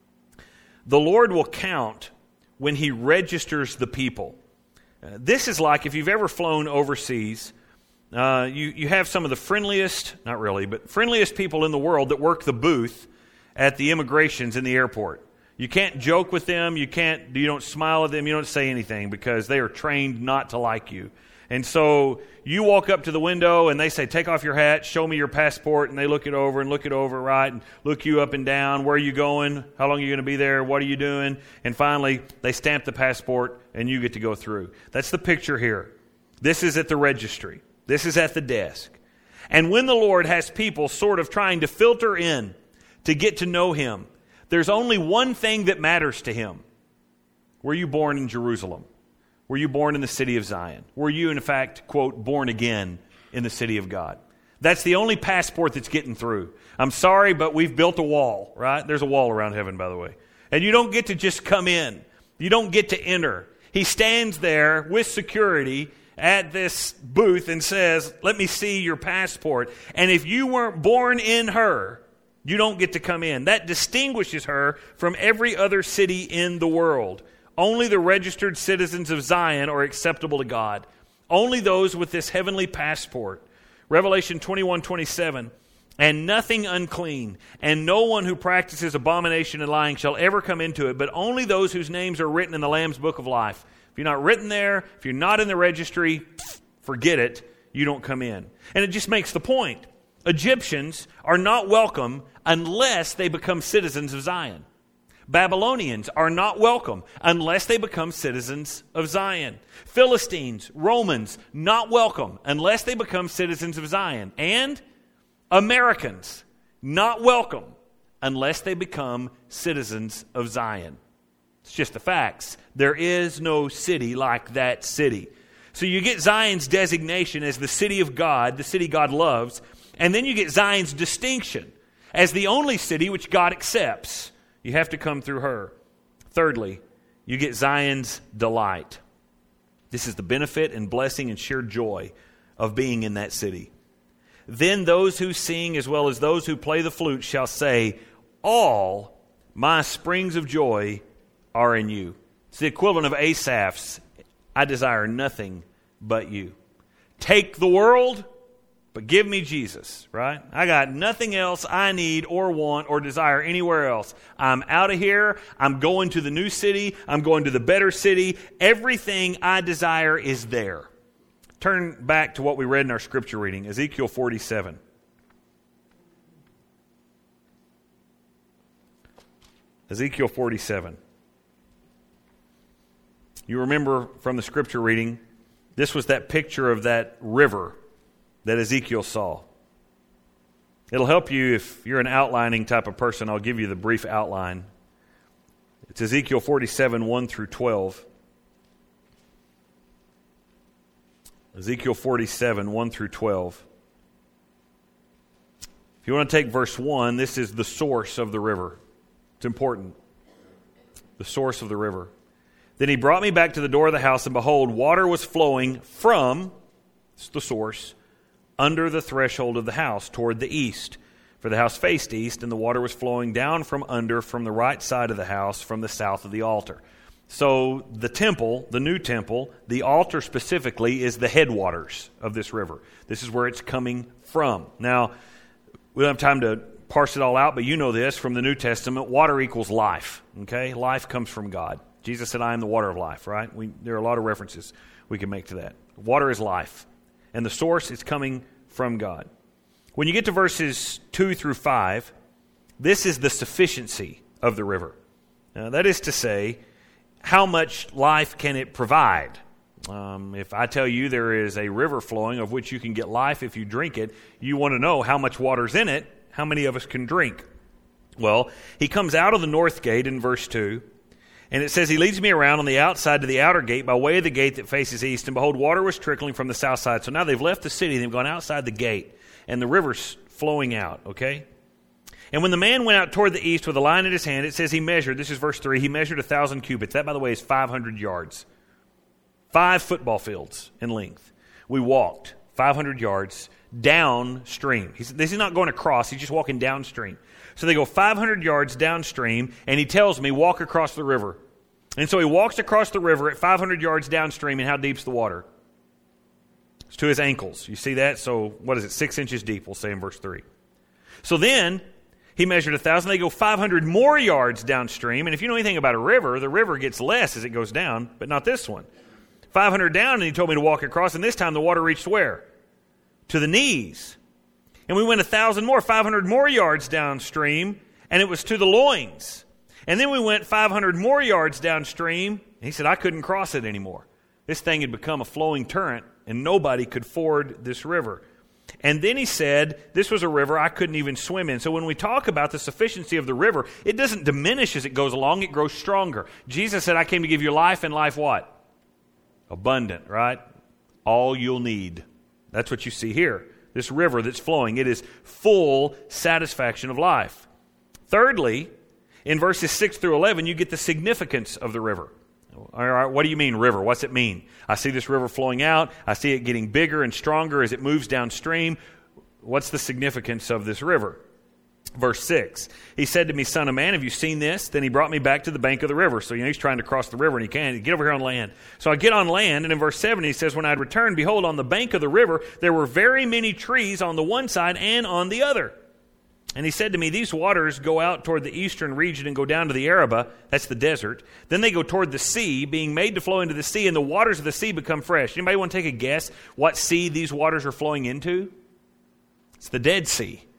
The Lord will count when he registers the people. Uh, this is like if you've ever flown overseas, uh, you, you have some of the friendliest, not really, but friendliest people in the world that work the booth at the immigrations in the airport. You can't joke with them. You can't. You don't smile at them. You don't say anything because they are trained not to like you. And so you walk up to the window and they say, take off your hat, show me your passport. And they look it over and look it over, right? And look you up and down. Where are you going? How long are you going to be there? What are you doing? And finally, they stamp the passport and you get to go through. That's the picture here. This is at the registry. This is at the desk. And when the Lord has people sort of trying to filter in to get to know him, there's only one thing that matters to him. Were you born in Jerusalem? Were you born in the city of Zion? Were you, in fact, quote, born again in the city of God? That's the only passport that's getting through. I'm sorry, but we've built a wall, right? There's a wall around heaven, by the way. And you don't get to just come in. You don't get to enter. He stands there with security at this booth and says, let me see your passport. And if you weren't born in her, you don't get to come in. That distinguishes her from every other city in the world. Only the registered citizens of Zion are acceptable to God. Only those with this heavenly passport. Revelation twenty-one twenty-seven. And nothing unclean, and no one who practices abomination and lying shall ever come into it, but only those whose names are written in the Lamb's book of life. If you're not written there, if you're not in the registry, forget it. You don't come in. And it just makes the point. Egyptians are not welcome unless they become citizens of Zion. Babylonians are not welcome unless they become citizens of Zion. Philistines, Romans, not welcome unless they become citizens of Zion. And Americans, not welcome unless they become citizens of Zion. It's just the facts. There is no city like that city. So you get Zion's designation as the city of God, the city God loves, and then you get Zion's distinction as the only city which God accepts. You have to come through her. Thirdly, you get Zion's delight. This is the benefit and blessing and sheer joy of being in that city. Then those who sing as well as those who play the flute shall say, all my springs of joy are in you. It's the equivalent of Asaph's, I desire nothing but you. Take the world, but give me Jesus, right? I got nothing else I need or want or desire anywhere else. I'm out of here. I'm going to the new city. I'm going to the better city. Everything I desire is there. Turn back to what we read in our scripture reading, Ezekiel forty-seven. Ezekiel forty-seven. You remember from the scripture reading, this was that picture of that river that Ezekiel saw. It'll help you if you're an outlining type of person. I'll give you the brief outline. It's Ezekiel forty-seven, one through twelve. Ezekiel forty-seven, one through twelve. If you want to take verse one, this is the source of the river. It's important. The source of the river. Then he brought me back to the door of the house, and behold, water was flowing from, it's the source, under the threshold of the house toward the east. For the house faced east, and the water was flowing down from under, from the right side of the house, from the south of the altar. So the temple, the new temple, the altar specifically, is the headwaters of this river. This is where it's coming from. Now, we don't have time to parse it all out, but you know this from the New Testament. Water equals life. Okay? Life comes from God. Jesus said, I am the water of life, right? We, there are a lot of references we can make to that. Water is life. And the source is coming from God. When you get to verses two through five, this is the sufficiency of the river. Now, that is to say, how much life can it provide? Um, if I tell you there is a river flowing of which you can get life if you drink it, you want to know how much water's in it, how many of us can drink? Well, he comes out of the north gate in verse two, and it says, he leads me around on the outside to the outer gate by way of the gate that faces east, and behold, water was trickling from the south side. So now they've left the city, they've gone outside the gate, and the river's flowing out, okay? And when the man went out toward the east with a line in his hand, it says he measured, this is verse three, he measured a thousand cubits. That, by the way, is five hundred yards. Five football fields in length. We walked five hundred yards downstream. He's, this is not going across, he's just walking downstream. So they go five hundred yards downstream, and he tells me, walk across the river. And so he walks across the river at five hundred yards downstream, and how deep's the water? It's to his ankles. You see that? So what is it? Six inches deep, we'll say in verse three. So then he measured a thousand. They go five hundred more yards downstream. And if you know anything about a river, the river gets less as it goes down, but not this one. five hundred down, and he told me to walk across, and this time the water reached where? To the knees. And we went a thousand more, five hundred more yards downstream, and it was to the loins. And then we went five hundred more yards downstream, and he said, I couldn't cross it anymore. This thing had become a flowing torrent, and nobody could ford this river. And then he said, this was a river I couldn't even swim in. So when we talk about the sufficiency of the river, it doesn't diminish as it goes along, it grows stronger. Jesus said, I came to give you life, and life what? Abundant, right? All you'll need. That's what you see here. This river that's flowing, it is full satisfaction of life. Thirdly, in verses six through eleven, you get the significance of the river. All right, what do you mean river? What's it mean? I see this river flowing out. I see it getting bigger and stronger as it moves downstream. What's the significance of this river? Verse six, he said to me, son of man, have you seen this? Then he brought me back to the bank of the river. So, you know, he's trying to cross the river and he can't. Get over here on land. So I get on land, and in verse seven he says, when I had returned, behold, on the bank of the river, there were very many trees on the one side and on the other. And he said to me, these waters go out toward the eastern region and go down to the Arabah, that's the desert. Then they go toward the sea, being made to flow into the sea, and the waters of the sea become fresh. Anybody want to take a guess what sea these waters are flowing into? It's the Dead Sea.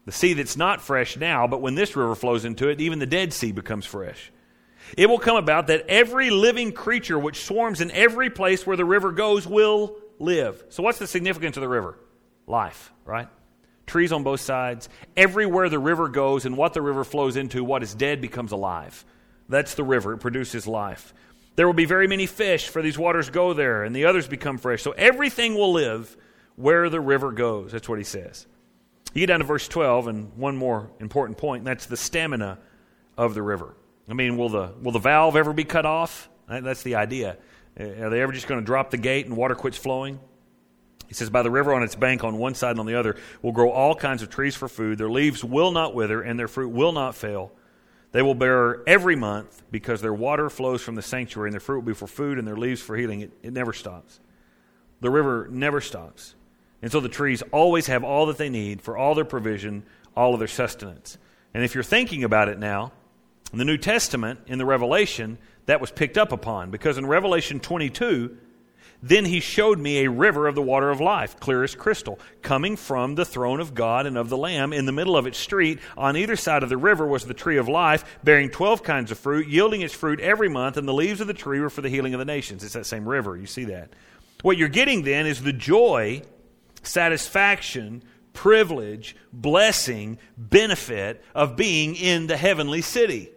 The sea that's not fresh now, but when this river flows into it, even the Dead Sea becomes fresh. It will come about that every living creature which swarms in every place where the river goes will live. So what's the significance of the river? Life, right? Trees on both sides. Everywhere the river goes and what the river flows into, what is dead becomes alive. That's the river. It produces life. There will be very many fish, for these waters go there, and the others become fresh. So everything will live where the river goes. That's what he says. You get down to verse twelve, and one more important point, and that's the stamina of the river. I mean, will the will the valve ever be cut off? That's the idea. Are they ever just going to drop the gate and water quits flowing? He says, by the river on its bank on one side and on the other will grow all kinds of trees for food. Their leaves will not wither, and their fruit will not fail. They will bear every month, because their water flows from the sanctuary, and their fruit will be for food, and their leaves for healing. It, it never stops. The river never stops. And so the trees always have all that they need for all their provision, all of their sustenance. And if you're thinking about it now, in the New Testament, in the Revelation, that was picked up upon. Because in Revelation twenty-two, then he showed me a river of the water of life, clear as crystal, coming from the throne of God and of the Lamb. In the middle of its street, on either side of the river, was the tree of life, bearing twelve kinds of fruit, yielding its fruit every month, and the leaves of the tree were for the healing of the nations. It's that same river. You see that. What you're getting then is the joy, satisfaction, privilege, blessing, benefit of being in the heavenly city.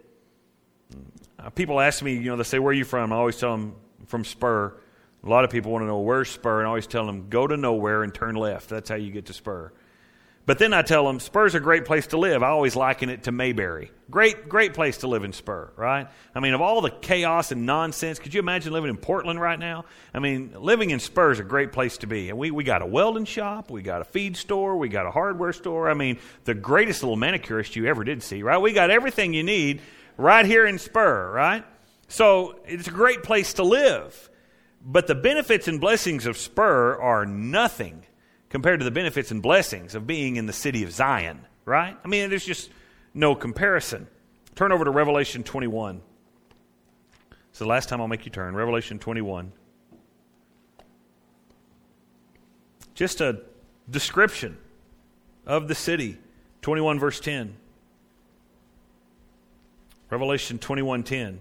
Uh, people ask me, you know, they say, where are you from? I always tell them, from Spur. A lot of people want to know, where's Spur? And I always tell them, go to nowhere and turn left. That's how you get to Spur. But then I tell them, Spur's a great place to live. I always liken it to Mayberry. Great, great place to live in Spur, right? I mean, of all the chaos and nonsense, could you imagine living in Portland right now? I mean, living in Spur is a great place to be. And we, we got a welding shop, we got a feed store, we got a hardware store. I mean, the greatest little manicurist you ever did see, right? We got everything you need right here in Spur, right? So it's a great place to live. But the benefits and blessings of Spur are nothing compared to the benefits and blessings of being in the city of Zion, right? I mean, there's just no comparison. Turn over to Revelation twenty-one. So the last time I'll make you turn. Revelation twenty-one. Just a description of the city. twenty-one verse ten. Revelation twenty-one ten.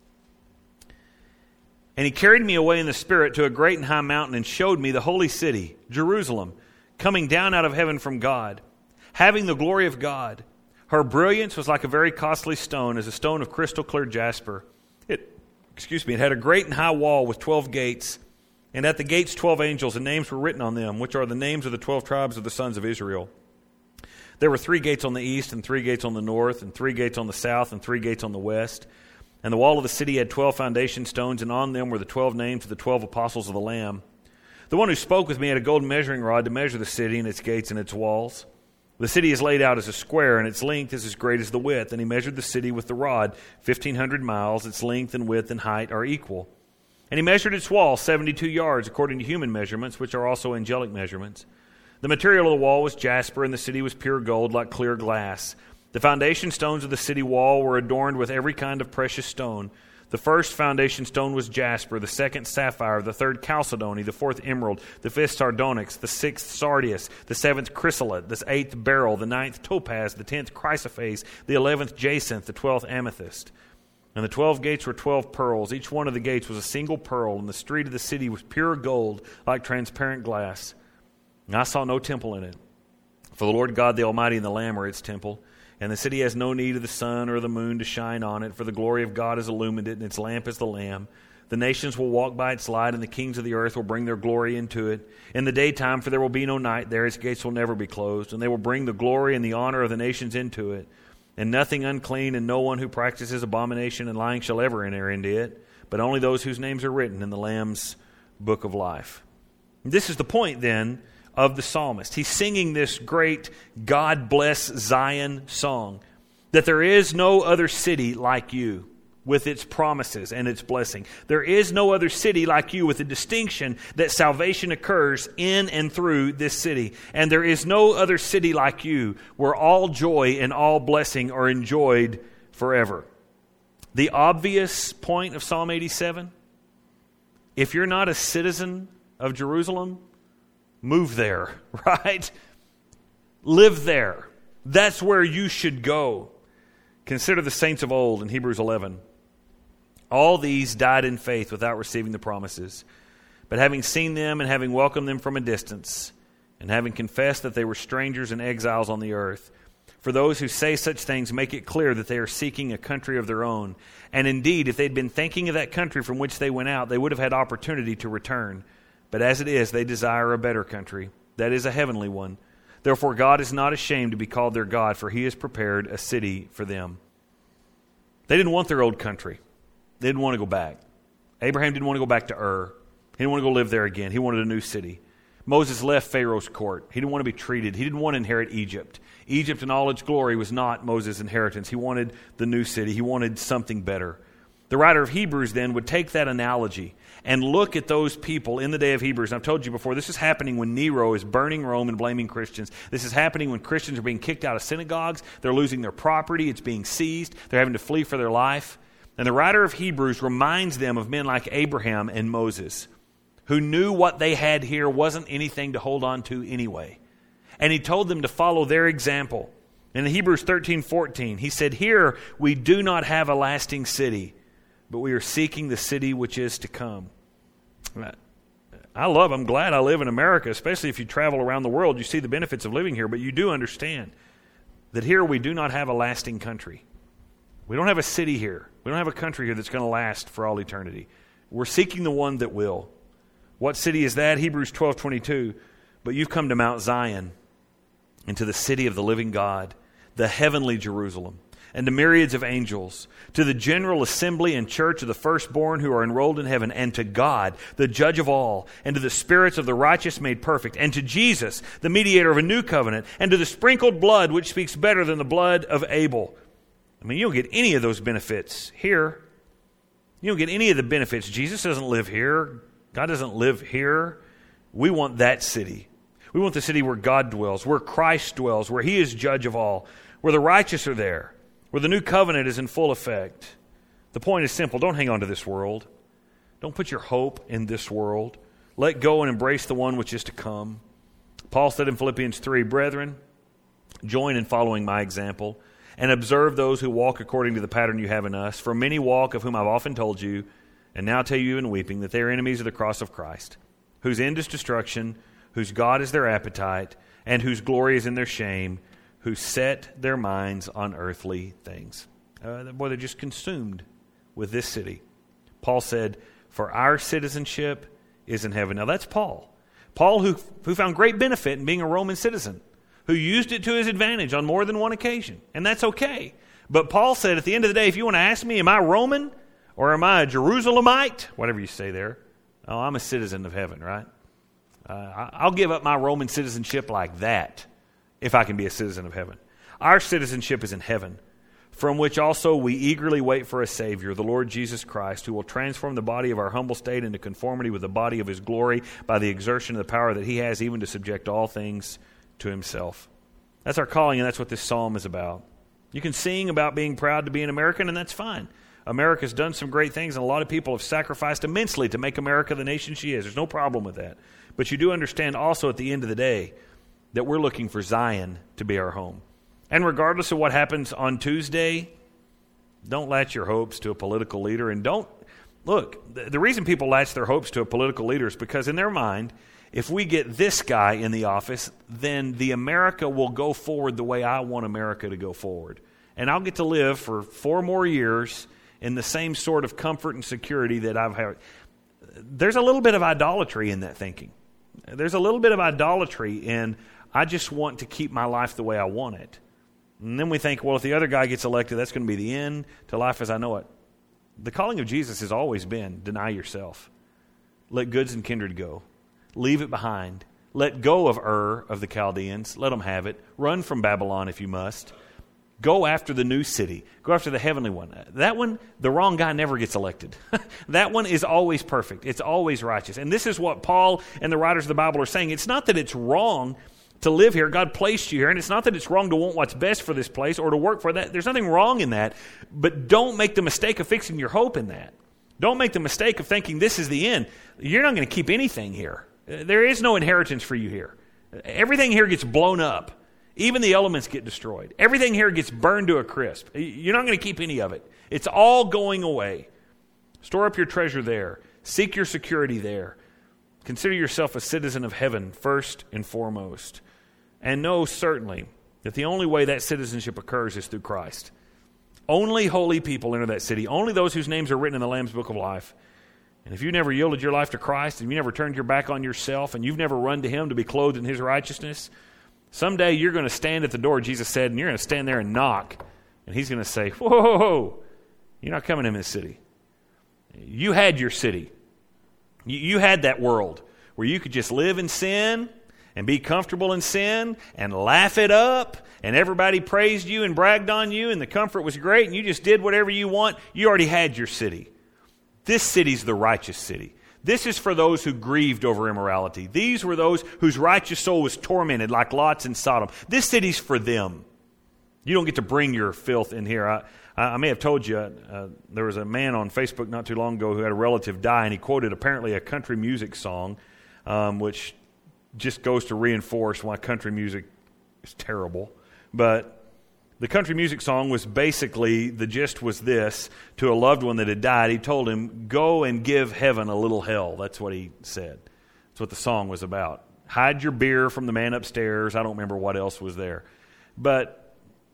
And he carried me away in the Spirit to a great and high mountain and showed me the holy city, Jerusalem, coming down out of heaven from God, having the glory of God. Her brilliance was like a very costly stone, as a stone of crystal clear jasper. It, excuse me, it had a great and high wall with twelve gates, and at the gates twelve angels, and names were written on them, which are the names of the twelve tribes of the sons of Israel. There were three gates on the east, and three gates on the north, and three gates on the south, and three gates on the west. And the wall of the city had twelve foundation stones, and on them were the twelve names of the twelve apostles of the Lamb. The one who spoke with me had a golden measuring rod to measure the city and its gates and its walls. The city is laid out as a square, and its length is as great as the width. And he measured the city with the rod, fifteen hundred miles. Its length and width and height are equal. And he measured its wall, seventy-two yards, according to human measurements, which are also angelic measurements. The material of the wall was jasper, and the city was pure gold, like clear glass. The foundation stones of the city wall were adorned with every kind of precious stone. The first foundation stone was jasper, the second sapphire, the third chalcedony, the fourth emerald, the fifth sardonyx, the sixth sardius, the seventh chrysolite, the eighth beryl, the ninth topaz, the tenth chrysoprase, the eleventh jacinth, the twelfth amethyst. And the twelve gates were twelve pearls. Each one of the gates was a single pearl, and the street of the city was pure gold, like transparent glass. And I saw no temple in it, for the Lord God the Almighty and the Lamb are its temple. And the city has no need of the sun or the moon to shine on it, for the glory of God has illumined it, and its lamp is the Lamb. The nations will walk by its light, and the kings of the earth will bring their glory into it. In the daytime, for there will be no night there, its gates will never be closed, and they will bring the glory and the honor of the nations into it. And nothing unclean and no one who practices abomination and lying shall ever enter into it, but only those whose names are written in the Lamb's book of life. This is the point, then, of the psalmist. He's singing this great God bless Zion song, that there is no other city like you with its promises and its blessing. There is no other city like you with the distinction that salvation occurs in and through this city. And there is no other city like you where all joy and all blessing are enjoyed forever. The obvious point of Psalm eighty-seven, if you're not a citizen of Jerusalem, move there, right? Live there. That's where you should go. Consider the saints of old in Hebrews eleven. All these died in faith without receiving the promises. But having seen them and having welcomed them from a distance, and having confessed that they were strangers and exiles on the earth, for those who say such things make it clear that they are seeking a country of their own. And indeed, if they'd been thinking of that country from which they went out, they would have had opportunity to return. But as it is, they desire a better country, that is, a heavenly one. Therefore God is not ashamed to be called their God, for he has prepared a city for them. They didn't want their old country. They didn't want to go back. Abraham didn't want to go back to Ur. He didn't want to go live there again. He wanted a new city. Moses left Pharaoh's court. He didn't want to be treated. He didn't want to inherit Egypt. Egypt in all its glory was not Moses' inheritance. He wanted the new city. He wanted something better. The writer of Hebrews then would take that analogy and look at those people in the day of Hebrews. And I've told you before, this is happening when Nero is burning Rome and blaming Christians. This is happening when Christians are being kicked out of synagogues. They're losing their property. It's being seized. They're having to flee for their life. And the writer of Hebrews reminds them of men like Abraham and Moses, who knew what they had here wasn't anything to hold on to anyway. And he told them to follow their example. In Hebrews thirteen fourteen, he said, "Here we do not have a lasting city, but we are seeking the city which is to come." I love, I'm glad I live in America, especially if you travel around the world. You see the benefits of living here, but you do understand that here we do not have a lasting country. We don't have a city here. We don't have a country here that's going to last for all eternity. We're seeking the one that will. What city is that? Hebrews twelve twenty-two. But you've come to Mount Zion, and to the city of the living God, the heavenly Jerusalem, and to myriads of angels, to the general assembly and church of the firstborn who are enrolled in heaven, and to God, the judge of all, and to the spirits of the righteous made perfect, and to Jesus, the mediator of a new covenant, and to the sprinkled blood which speaks better than the blood of Abel. I mean, you don't get any of those benefits here. You don't get any of the benefits. Jesus doesn't live here. God doesn't live here. We want that city. We want the city where God dwells, where Christ dwells, where he is judge of all, where the righteous are there, where the new covenant is in full effect. The point is simple. Don't hang on to this world. Don't put your hope in this world. Let go and embrace the one which is to come. Paul said in Philippians three, "Brethren, join in following my example, and observe those who walk according to the pattern you have in us. For many walk, of whom I've often told you, and now tell you in weeping, that they are enemies of the cross of Christ, whose end is destruction, whose God is their appetite, and whose glory is in their shame, who set their minds on earthly things." Uh, boy, they're just consumed with this city. Paul said, "For our citizenship is in heaven." Now that's Paul. Paul who, who found great benefit in being a Roman citizen, who used it to his advantage on more than one occasion. And that's okay. But Paul said, at the end of the day, if you want to ask me, am I Roman or am I a Jerusalemite? Whatever you say there. Oh, I'm a citizen of heaven, right? Uh, I'll give up my Roman citizenship like that if I can be a citizen of heaven. Our citizenship is in heaven, from which also we eagerly wait for a Savior, the Lord Jesus Christ, who will transform the body of our humble state into conformity with the body of his glory by the exertion of the power that he has even to subject all things to himself. That's our calling, and that's what this psalm is about. You can sing about being proud to be an American, and that's fine. America's done some great things, and a lot of people have sacrificed immensely to make America the nation she is. There's no problem with that. But you do understand also at the end of the day that we're looking for Zion to be our home. And regardless of what happens on Tuesday, don't latch your hopes to a political leader. And don't, look, the, the reason people latch their hopes to a political leader is because in their mind, if we get this guy in the office, then the America will go forward the way I want America to go forward. And I'll get to live for four more years in the same sort of comfort and security that I've had. There's a little bit of idolatry in that thinking. There's a little bit of idolatry in, I just want to keep my life the way I want it. And then we think, well, if the other guy gets elected, that's going to be the end to life as I know it. The calling of Jesus has always been, deny yourself. Let goods and kindred go. Leave it behind. Let go of Ur of the Chaldeans. Let them have it. Run from Babylon if you must. Go after the new city. Go after the heavenly one. That one, the wrong guy never gets elected. That one is always perfect. It's always righteous. And this is what Paul and the writers of the Bible are saying. It's not that it's wrong to live here. God placed you here. And it's not that it's wrong to want what's best for this place or to work for that. There's nothing wrong in that. But don't make the mistake of fixing your hope in that. Don't make the mistake of thinking this is the end. You're not going to keep anything here. There is no inheritance for you here. Everything here gets blown up Even the elements get destroyed. Everything here gets burned to a crisp. You're not going to keep any of it. It's all going away. Store up your treasure there. Seek your security there. Consider yourself a citizen of heaven first and foremost. And know certainly that the only way that citizenship occurs is through Christ. Only holy people enter that city. Only those whose names are written in the Lamb's Book of Life. And if you never yielded your life to Christ, and you never turned your back on yourself, and you've never run to Him to be clothed in His righteousness, someday you're going to stand at the door, Jesus said, and you're going to stand there and knock. And He's going to say, whoa, whoa, whoa, you're not coming in this city. You had your city. You, you had that world where you could just live in sin and be comfortable in sin and laugh it up, and everybody praised you and bragged on you, and the comfort was great, and you just did whatever you want. You already had your city. This city's the righteous city. This is for those who grieved over immorality. These were those whose righteous soul was tormented like Lot's in Sodom. This city's for them. You don't get to bring your filth in here. I, I may have told you, uh, there was a man on Facebook not too long ago who had a relative die, and he quoted apparently a country music song, um, which just goes to reinforce why country music is terrible. But the country music song was basically, the gist was this: to a loved one that had died, he told him, go and give heaven a little hell. That's what he said. That's what the song was about. Hide your beer from the man upstairs. I don't remember what else was there. But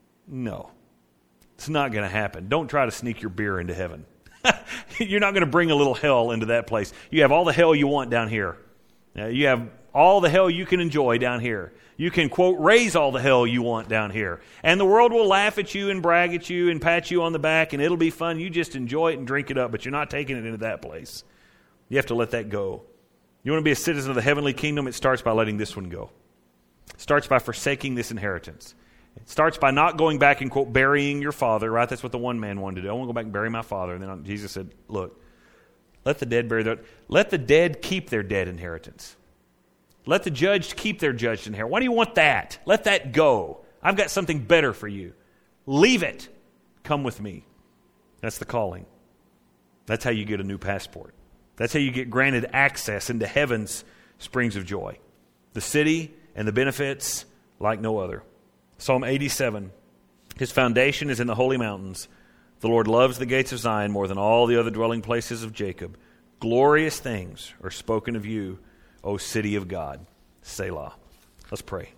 no, it's not going to happen. Don't try to sneak your beer into heaven. You're not going to bring a little hell into that place. You have all the hell you want down here. Uh, you have all the hell you can enjoy down here. You can, quote, raise all the hell you want down here. And the world will laugh at you and brag at you and pat you on the back, and it'll be fun. You just enjoy it and drink it up, but you're not taking it into that place. You have to let that go. You want to be a citizen of the heavenly kingdom? It starts by letting this one go. It starts by forsaking this inheritance. It starts by not going back and, quote, burying your father, right? That's what the one man wanted to do. I want to go back and bury my father. And then Jesus said, look, let the dead bury their... Let the dead keep their dead inheritance. Let the judged keep their judged inheritance. Why do you want that? Let that go. I've got something better for you. Leave it. Come with me. That's the calling. That's how you get a new passport. That's how you get granted access into heaven's springs of joy. The city and the benefits like no other. Psalm eighty-seven. His foundation is in the holy mountains. The Lord loves the gates of Zion more than all the other dwelling places of Jacob. Glorious things are spoken of you, O city of God. Selah. Let's pray.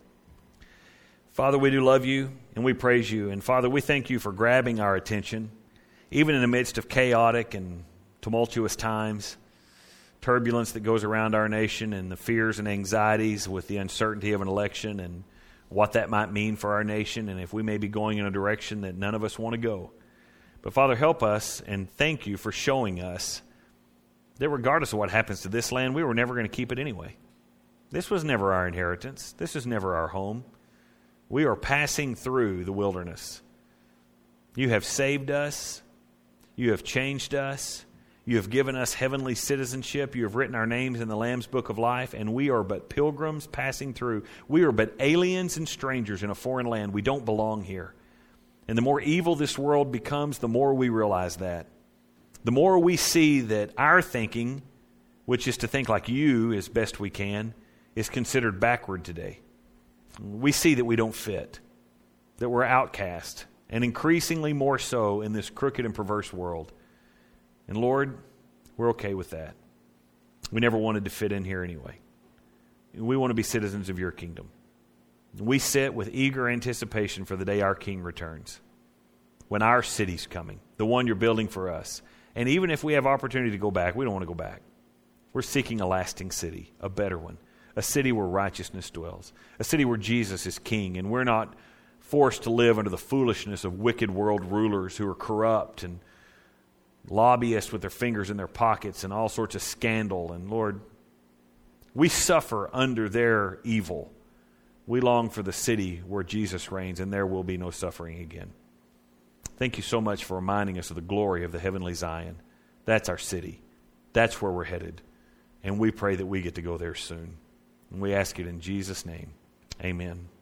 Father, we do love you and we praise you. And Father, we thank you for grabbing our attention, even in the midst of chaotic and tumultuous times, turbulence that goes around our nation, and the fears and anxieties with the uncertainty of an election and what that might mean for our nation, and if we may be going in a direction that none of us want to go. But Father, help us, and thank you for showing us that regardless of what happens to this land, we were never going to keep it anyway. This was never our inheritance. This is never our home. We are passing through the wilderness. You have saved us. You have changed us. You have given us heavenly citizenship. You have written our names in the Lamb's Book of Life, and we are but pilgrims passing through. We are but aliens and strangers in a foreign land. We don't belong here. And the more evil this world becomes, the more we realize that. The more we see that our thinking, which is to think like you as best we can, is considered backward today. We see that we don't fit, that we're outcast, and increasingly more so in this crooked and perverse world. And Lord, we're okay with that. We never wanted to fit in here anyway. We want to be citizens of your kingdom. We sit with eager anticipation for the day our King returns, when our city's coming, the one you're building for us. And even if we have opportunity to go back, we don't want to go back. We're seeking a lasting city, a better one, a city where righteousness dwells, a city where Jesus is king, and we're not forced to live under the foolishness of wicked world rulers who are corrupt and lobbyists with their fingers in their pockets and all sorts of scandal. And Lord, we suffer under their evil. We long for the city where Jesus reigns, and there will be no suffering again. Thank you so much for reminding us of the glory of the heavenly Zion. That's our city. That's where we're headed. And we pray that we get to go there soon. And we ask it in Jesus' name. Amen.